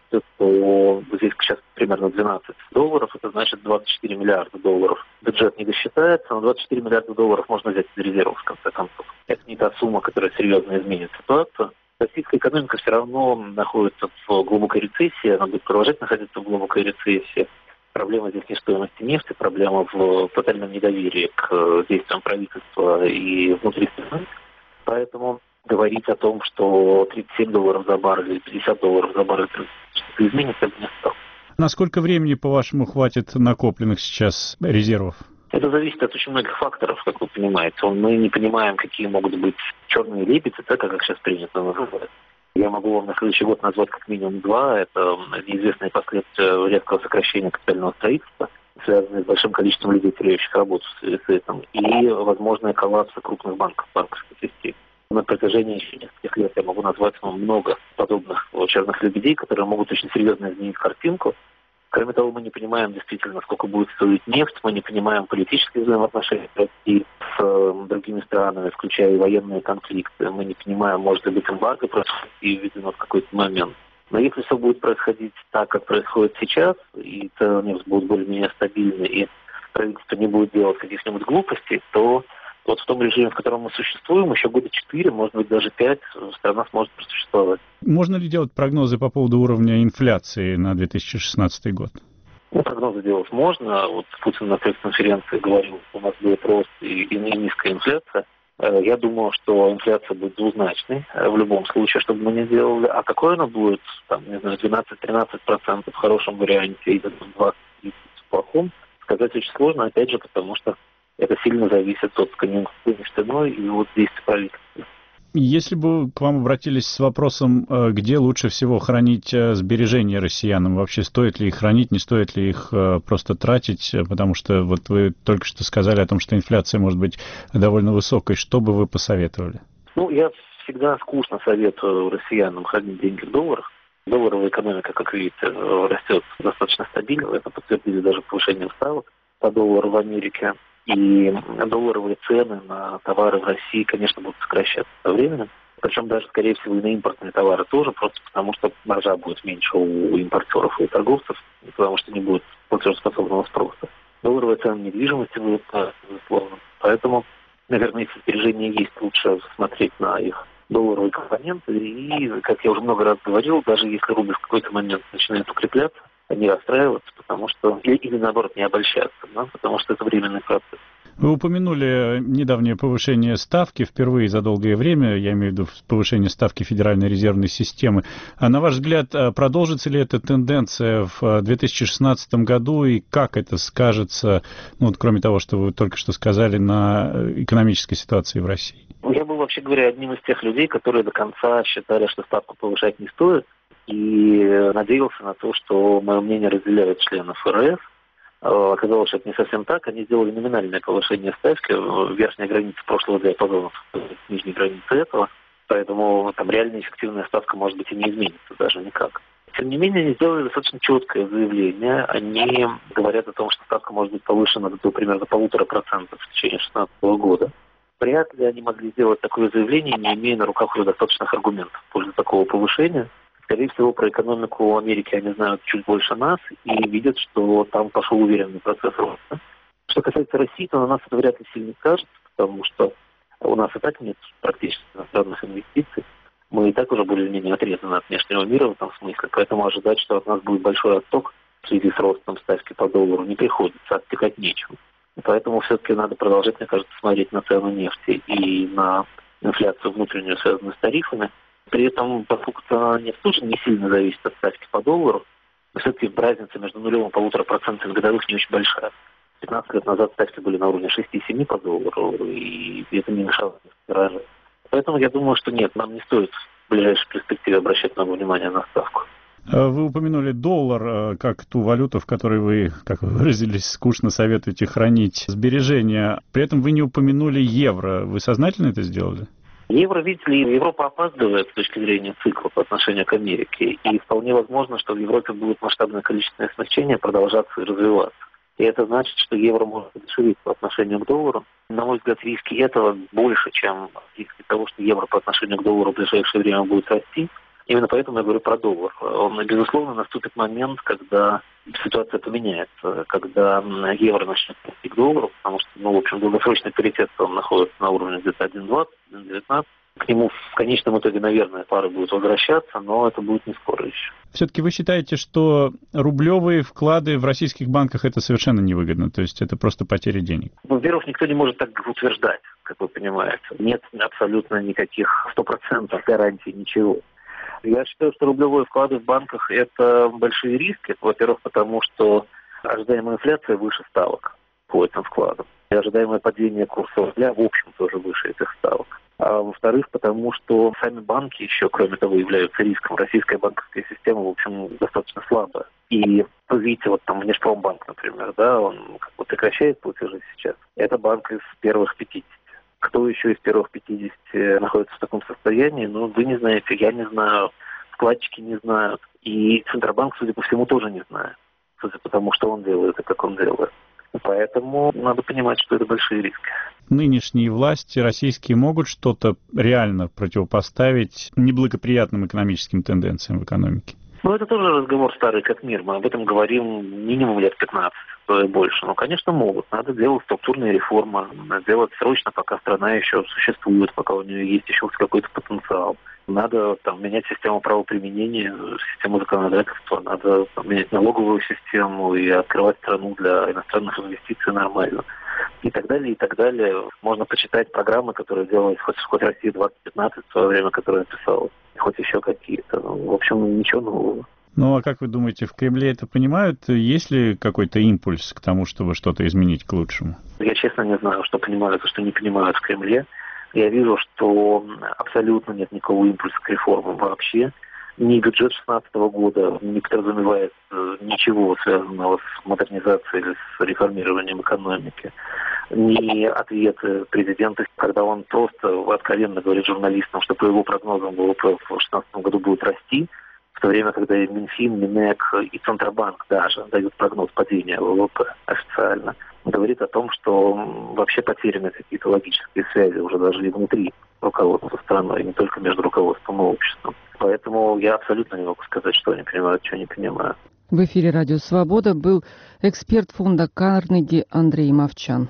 то здесь сейчас примерно двенадцать долларов, это значит двадцать четыре миллиарда долларов. Бюджет не досчитается, но двадцать четыре миллиарда долларов можно взять из резервов, в конце концов. Это не та сумма, которая серьезно изменит ситуацию. Российская экономика все равно находится в глубокой рецессии, она будет продолжать находиться в глубокой рецессии. Проблема здесь не в стоимости нефти, проблема в тотальном недоверии к действиям правительства и внутри страны. Поэтому говорить о том, что тридцать семь долларов за баррель или пятьдесят долларов за баррель что-то изменится, не стал. Насколько времени, по-вашему, хватит накопленных сейчас резервов? Это зависит от очень многих факторов, как вы понимаете. Мы не понимаем, какие могут быть черные лебеди, так как сейчас принято называть. Я могу вам на следующий год назвать как минимум два. Это неизвестные последствия резкого сокращения капитального строительства, связанные с большим количеством людей, теряющих работу в связи с этим, и возможные коллапсы крупных банков, банковской системы. На протяжении еще нескольких лет я могу назвать вам много подобных черных лебедей, которые могут очень серьезно изменить картинку. Кроме того, мы не понимаем действительно, сколько будет стоить нефть, мы не понимаем политические взаимоотношения России с э, другими странами, включая и военные конфликты. Мы не понимаем, может ли быть эмбарго против России введено в какой-то момент. Но если все будет происходить так, как происходит сейчас, и цены нефти будут более-менее стабильны, и правительство не будет делать каких-нибудь глупостей, то вот в том режиме, в котором мы существуем, еще года четыре, может быть, даже пять, страна сможет просуществовать. Можно ли делать прогнозы по поводу уровня инфляции на две тысячи шестнадцатый год? Ну, прогнозы делать можно. Вот Путин на пресс-конференции говорил, что у нас будет рост и, и низкая инфляция. Я думаю, что инфляция будет двузначной в любом случае, что бы мы ни делали. А какой она будет, там, не знаю, двенадцать-тринадцать процентов в хорошем варианте или двадцать-тридцать в плохом, сказать очень сложно, опять же, потому что это сильно зависит от конъюнктуры нефтяной и от действий правительства. Если бы к вам обратились с вопросом, где лучше всего хранить сбережения россиянам, вообще стоит ли их хранить, не стоит ли их просто тратить, потому что вот вы только что сказали о том, что инфляция может быть довольно высокой, что бы вы посоветовали? Ну, я всегда скучно советую россиянам хранить деньги в долларах. Долларовая экономика, как видите, растет достаточно стабильно, это подтвердили даже повышением ставок по доллару в Америке. И долларовые цены на товары в России, конечно, будут сокращаться со временем. Причем даже, скорее всего, и на импортные товары тоже, просто потому что маржа будет меньше у импортеров и у торговцев, потому что не будет платежеспособного спроса. Долларовые цены недвижимости будут, безусловно. Поэтому, наверное, если сбережения есть, лучше смотреть на их долларовые компоненты. И, как я уже много раз говорил, даже если рубль в какой-то момент начинает укрепляться, не расстраиваться, потому что или, или наоборот не обольщаться, да, потому что это временный процесс. Вы упомянули недавнее повышение ставки впервые за долгое время, я имею в виду повышение ставки Федеральной резервной системы. А на ваш взгляд, продолжится ли эта тенденция в две тысячи шестнадцатом году и как это скажется, ну, вот, кроме того, что вы только что сказали, на экономической ситуации в России? Я был, вообще говоря, одним из тех людей, которые до конца считали, что ставку повышать не стоит, и надеялся на то, что мое мнение разделяют члены ФРС. Оказалось, что это не совсем так. Они сделали номинальное повышение ставки, верхняя граница прошлого диапазона, нижней границы этого. Поэтому там реально эффективная ставка, может быть, и не изменится даже никак. Тем не менее, они сделали достаточно четкое заявление. Они говорят о том, что ставка может быть повышена до примерно полутора процентов в течение две тысячи шестнадцатого года. Вряд ли они могли сделать такое заявление, не имея на руках уже достаточных аргументов в пользу такого повышения. Скорее всего, про экономику Америки они знают чуть больше нас и видят, что там пошел уверенный процесс роста. Что касается России, то на нас это вряд ли сильно скажется, потому что у нас и так нет практически иностранных инвестиций. Мы и так уже более-менее отрезаны от внешнего мира в этом смысле, поэтому ожидать, что от нас будет большой отток в связи с ростом ставки по доллару, не приходится, оттекать нечем. И поэтому все-таки надо продолжать, мне кажется, смотреть на цену нефти и на инфляцию внутреннюю, связанную с тарифами. При этом, поскольку цена нефти тоже не сильно зависит от ставки по доллару, все-таки разница между нулем и полутора процентами годовых не очень большая. пятнадцать лет назад ставки были на уровне шесть-семь по доллару, и это не мешало выражать. Поэтому я думаю, что нет, нам не стоит в ближайшей перспективе обращать много внимания на ставку. Вы упомянули доллар как ту валюту, в которой вы, как вы выразились, скучно советуете хранить сбережения. При этом вы не упомянули евро. Вы сознательно это сделали? Евро, видите ли, Европа опаздывает с точки зрения цикла по отношению к Америке. И вполне возможно, что в Европе будет масштабное количественное смягчение продолжаться и развиваться. И это значит, что евро может дешеветь по отношению к доллару. На мой взгляд, риски этого больше, чем риски того, что евро по отношению к доллару в ближайшее время будет расти. Именно поэтому я говорю про доллар. Он, безусловно, наступит момент, когда ситуация поменяется, когда евро начнет расти к доллару, потому что, ну, в общем, долгосрочный паритет он находится на уровне где-то один двадцать - один девятнадцать. К нему в конечном итоге, наверное, пара будет возвращаться, но это будет не скоро еще. Все-таки вы считаете, что рублевые вклады в российских банках это совершенно невыгодно? То есть это просто потеря денег? Во-первых, никто не может так утверждать, как вы понимаете. Нет абсолютно никаких сто процентов гарантий, ничего. Я считаю, что рублевые вклады в банках – это большие риски. Во-первых, потому что ожидаемая инфляция выше ставок по этим вкладам. И ожидаемое падение курса рубля, в общем, тоже выше этих ставок. А во-вторых, потому что сами банки еще, кроме того, являются риском. Российская банковская система, в общем, достаточно слабая. И вы видите, вот там Внешпромбанк, например, да, он как бы прекращает платежи сейчас. Это банк из первых пятидесяти. Кто еще из первых пятидесяти находится в таком состоянии, ну, вы не знаете, я не знаю, вкладчики не знают. И Центробанк, судя по всему, тоже не знает. Судя по тому, что он делает и как он делает. Поэтому надо понимать, что это большие риски. Нынешние власти российские могут что-то реально противопоставить неблагоприятным экономическим тенденциям в экономике? Ну, это тоже разговор старый как мир. Мы об этом говорим минимум лет пятнадцать, то и больше. Ну, конечно, могут. Надо делать структурные реформы. Надо делать срочно, пока страна еще существует, пока у нее есть еще какой-то потенциал. Надо там менять систему правоприменения, систему законодательства. Надо там, менять налоговую систему и открывать страну для иностранных инвестиций нормально. И так далее, и так далее. Можно почитать программы, которые делались хоть, хоть Россия двадцать пятнадцать в свое время, которая писалась. Хоть еще какие-то. В общем, ничего нового. Ну, а как вы думаете, в Кремле это понимают? Есть ли какой-то импульс к тому, чтобы что-то изменить к лучшему? Я честно не знаю, что понимают, а что не понимают в Кремле. Я вижу, что абсолютно нет никакого импульса к реформам вообще. Ни бюджет две тысячи шестнадцатого года не подразумевает ничего связанного с модернизацией или с реформированием экономики. Ни ответы президента, когда он просто откровенно говорит журналистам, что по его прогнозам ВВП в две тысячи шестнадцатом году будет расти, в то время, когда и Минфин, Минэк и Центробанк даже дают прогноз падения ВВП официально, говорит о том, что вообще потеряны какие-то логические связи уже даже и внутри руководства страной, не только между руководством и обществом. Поэтому я абсолютно не могу сказать, что они понимают, что не понимают. В эфире «Радио Свобода» был эксперт фонда Карнеги Андрей Мовчан.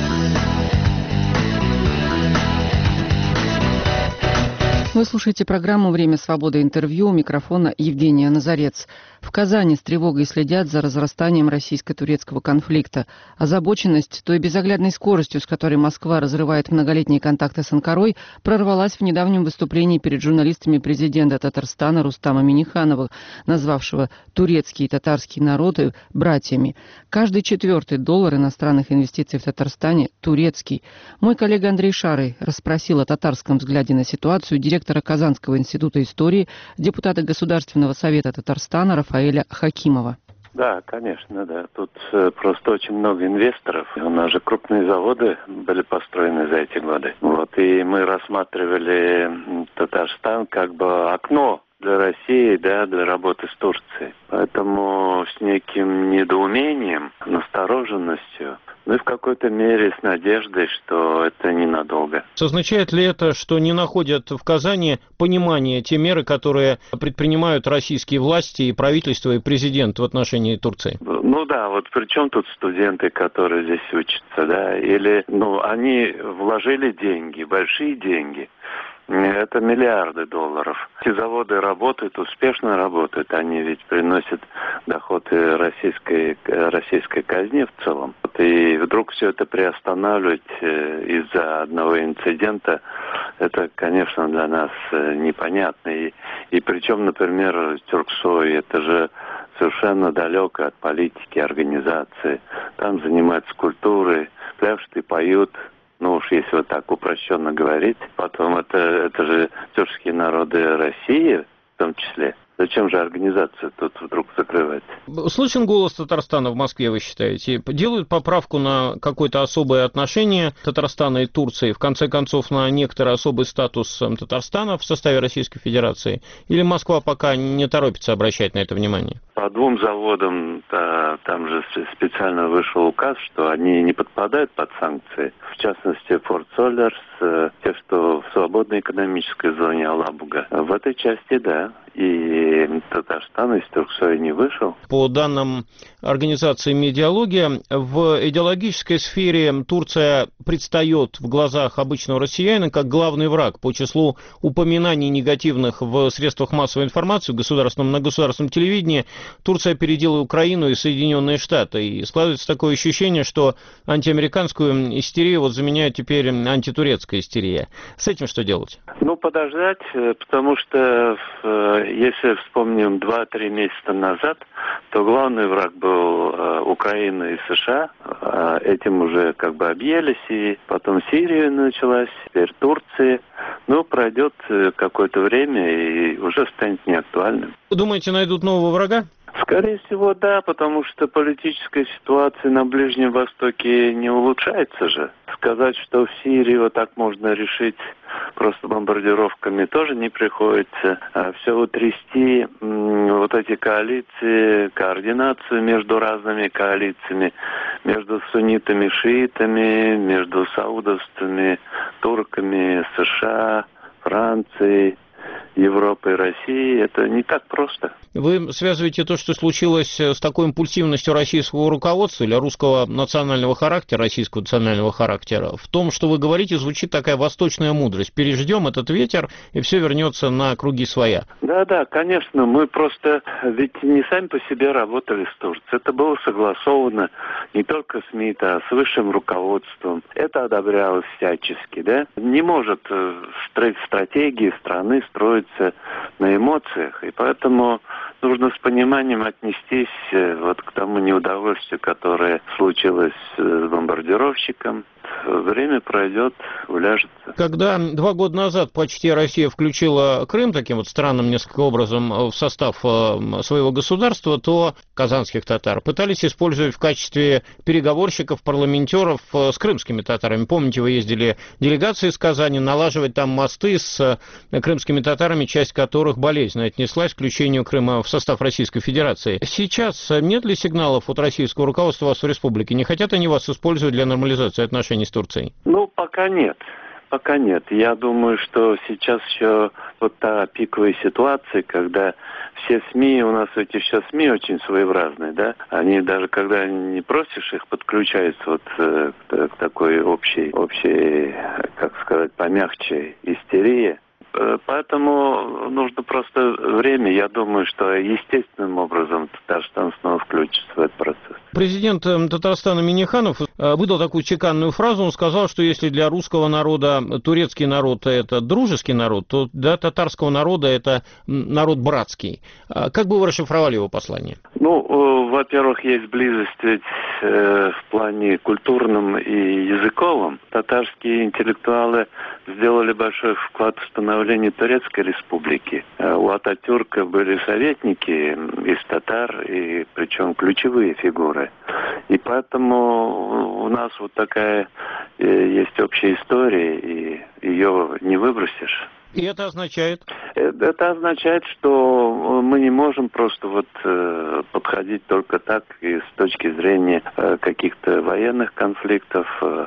Вы слушаете программу «Время свободы» интервью. У микрофона Евгения Назарец. В Казани с тревогой следят за разрастанием российско-турецкого конфликта. Озабоченность той безоглядной скоростью, с которой Москва разрывает многолетние контакты с Анкарой, прорвалась в недавнем выступлении перед журналистами президента Татарстана Рустама Минниханова, назвавшего турецкие и татарские народы братьями. Каждый четвертый доллар иностранных инвестиций в Татарстане – турецкий. Мой коллега Андрей Шарый расспросил о татарском взгляде на ситуацию директора Казанского института истории, депутата Государственного совета Татарстана Рафаэля Хакимова. Да, конечно, да. Тут э, просто очень много инвесторов. У нас же крупные заводы были построены за эти годы. Вот, и мы рассматривали Татарстан как бы окно для России, да, для работы с Турцией. Поэтому с неким недоумением, настороженностью, ну и в какой-то мере с надеждой, что это ненадолго. Означает ли это, что не находят в Казани понимания те меры, которые предпринимают российские власти и правительство, и президент в отношении Турции? Ну да, вот при чем тут студенты, которые здесь учатся, да? Или, ну, они вложили деньги, большие деньги. Это миллиарды долларов. Эти заводы работают, успешно работают. Они ведь приносят доходы российской, российской казне в целом. И вдруг все это приостанавливать из-за одного инцидента, это, конечно, для нас непонятно. И, и причем, например, Тюрксой, это же совершенно далеко от политики, организации. Там занимаются культурой, пляшут и поют. Ну уж если вот так упрощенно говорить, потом это, это же тюркские народы России в том числе. Зачем же организацию тут вдруг закрывать? Слышен голос Татарстана в Москве, вы считаете? Делают поправку на какое-то особое отношение Татарстана и Турции, в конце концов, на некоторый особый статус Татарстана в составе Российской Федерации? Или Москва пока не торопится обращать на это внимание? По двум заводам да, там же специально вышел указ, что они не подпадают под санкции. В частности, Форт Солерс, те, что в свободной экономической зоне Алабуга. В этой части, да. И Татарстан из Турксои не вышел. По данным организации «Медиалогия», в идеологической сфере Турция предстает в глазах обычного россиянина как главный враг по числу упоминаний негативных в средствах массовой информации, в государственном, на государственном телевидении. Турция опередила Украину и Соединенные Штаты. И складывается такое ощущение, что антиамериканскую истерию вот заменяет теперь антитурецкая истерия. С этим что делать? Ну, подождать, потому что если вспомним два-три месяца назад, то главный враг был э, Украина и США. Э, этим уже как бы объелись, и потом Сирия началась, теперь Турция. Ну, пройдет какое-то время и уже станет неактуальным. Вы думаете, найдут нового врага? Скорее всего, да, потому что политическая ситуация на Ближнем Востоке не улучшается же. Сказать, что в Сирии вот так можно решить просто бомбардировками, тоже не приходится. А все утрясти, вот эти коалиции, координацию между разными коалициями, между суннитами, шиитами, между саудовцами, турками, США, Францией, Европы и России, это не так просто. Вы связываете то, что случилось с такой импульсивностью российского руководства или русского национального характера, российского национального характера, в том, что вы говорите, звучит такая восточная мудрость. Переждем этот ветер, и все вернется на круги своя. Да-да, конечно, мы просто ведь не сами по себе работали с Турцией. Это было согласовано не только с МИД, а с высшим руководством. Это одобрялось всячески, да? Не может стратегия страны строиться на эмоциях, и поэтому нужно с пониманием отнестись вот к тому неудовольствию, которое случилось с бомбардировщиком. Время пройдет, уляжется. Когда два года назад почти Россия включила Крым таким вот странным несколько образом в состав своего государства, то казанских татар пытались использовать в качестве переговорщиков, парламентеров с крымскими татарами. Помните, вы ездили делегации из Казани, налаживать там мосты с крымскими татарами, часть которых болезненно отнеслась к включению Крыма в состав Российской Федерации. Сейчас нет ли сигналов от российского руководства вас в республике? Не хотят они вас использовать для нормализации отношений с Турцией? Ну, пока нет. Пока нет. Я думаю, что сейчас еще вот та пиковая ситуация, когда все СМИ, у нас эти все СМИ очень своеобразные, да, они даже когда не просишь их, подключаются вот э, к такой общей, общей, как сказать, помягче истерии. Поэтому нужно просто время. Я думаю, что естественным образом Татарстан снова включится в этот процесс. Президент Татарстана Минниханов выдал такую чеканную фразу. Он сказал, что если для русского народа турецкий народ – это дружеский народ, то для татарского народа это народ братский. Как бы вы расшифровали его послание? Ну, во-первых, есть близость ведь э, в плане культурном и языковом. Татарские интеллектуалы сделали большой вклад в становление Турецкой республики. У Ататюрка были советники из татар, и причем ключевые фигуры. И поэтому у нас вот такая есть общая история, и ее не выбросишь. И это означает? Это означает, что мы не можем просто вот э, подходить только так и с точки зрения э, каких-то военных конфликтов.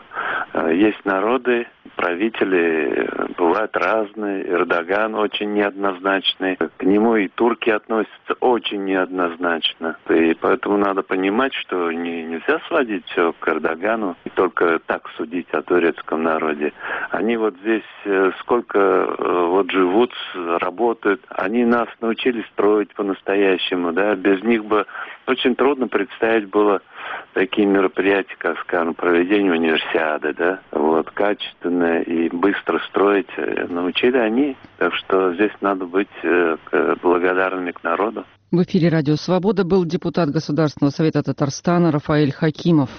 Э, есть народы, правители бывают разные. Эрдоган очень неоднозначный. К нему и турки относятся очень неоднозначно. И поэтому надо понимать, что не, нельзя сводить все к Эрдогану и только так судить о турецком народе. Они вот здесь э, сколько э, вот живут, работают. Они нас научились строить по-настоящему, да. Без них бы очень трудно представить было такие мероприятия, как, скажем, проведение универсиады, да. Вот, качественно и быстро строить научили они. Так что здесь надо быть э, благодарными к народу. В эфире «Радио Свобода» был депутат Государственного совета Татарстана Рафаэль Хакимов.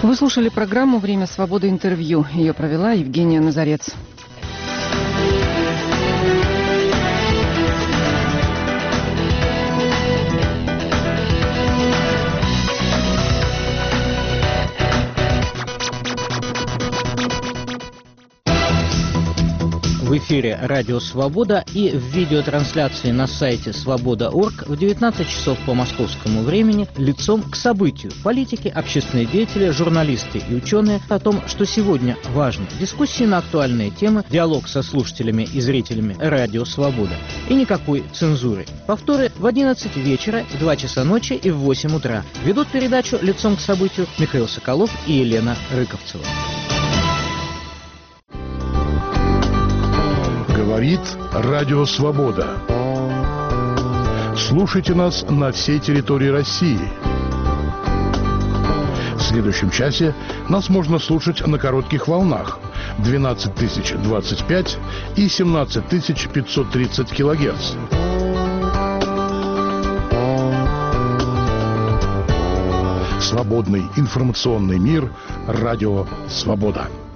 Вы слушали программу «Время свободы. Интервью». Ее провела Евгения Назарец. В эфире «Радио Свобода» и в видеотрансляции на сайте свобода точка орг в девятнадцать часов по московскому времени «Лицом к событию». Политики, общественные деятели, журналисты и ученые о том, что сегодня важно. Дискуссии на актуальные темы, диалог со слушателями и зрителями «Радио Свобода». И никакой цензуры. Повторы в одиннадцать вечера, в два часа ночи и в восемь утра. Ведут передачу «Лицом к событию» Михаил Соколов и Елена Рыковцева. Говорит Радио Свобода. Слушайте нас на всей территории России. В следующем часе нас можно слушать на коротких волнах двенадцать тысяч двадцать пять и семнадцать тысяч пятьсот тридцать килогерц. Свободный информационный мир. Радио Свобода.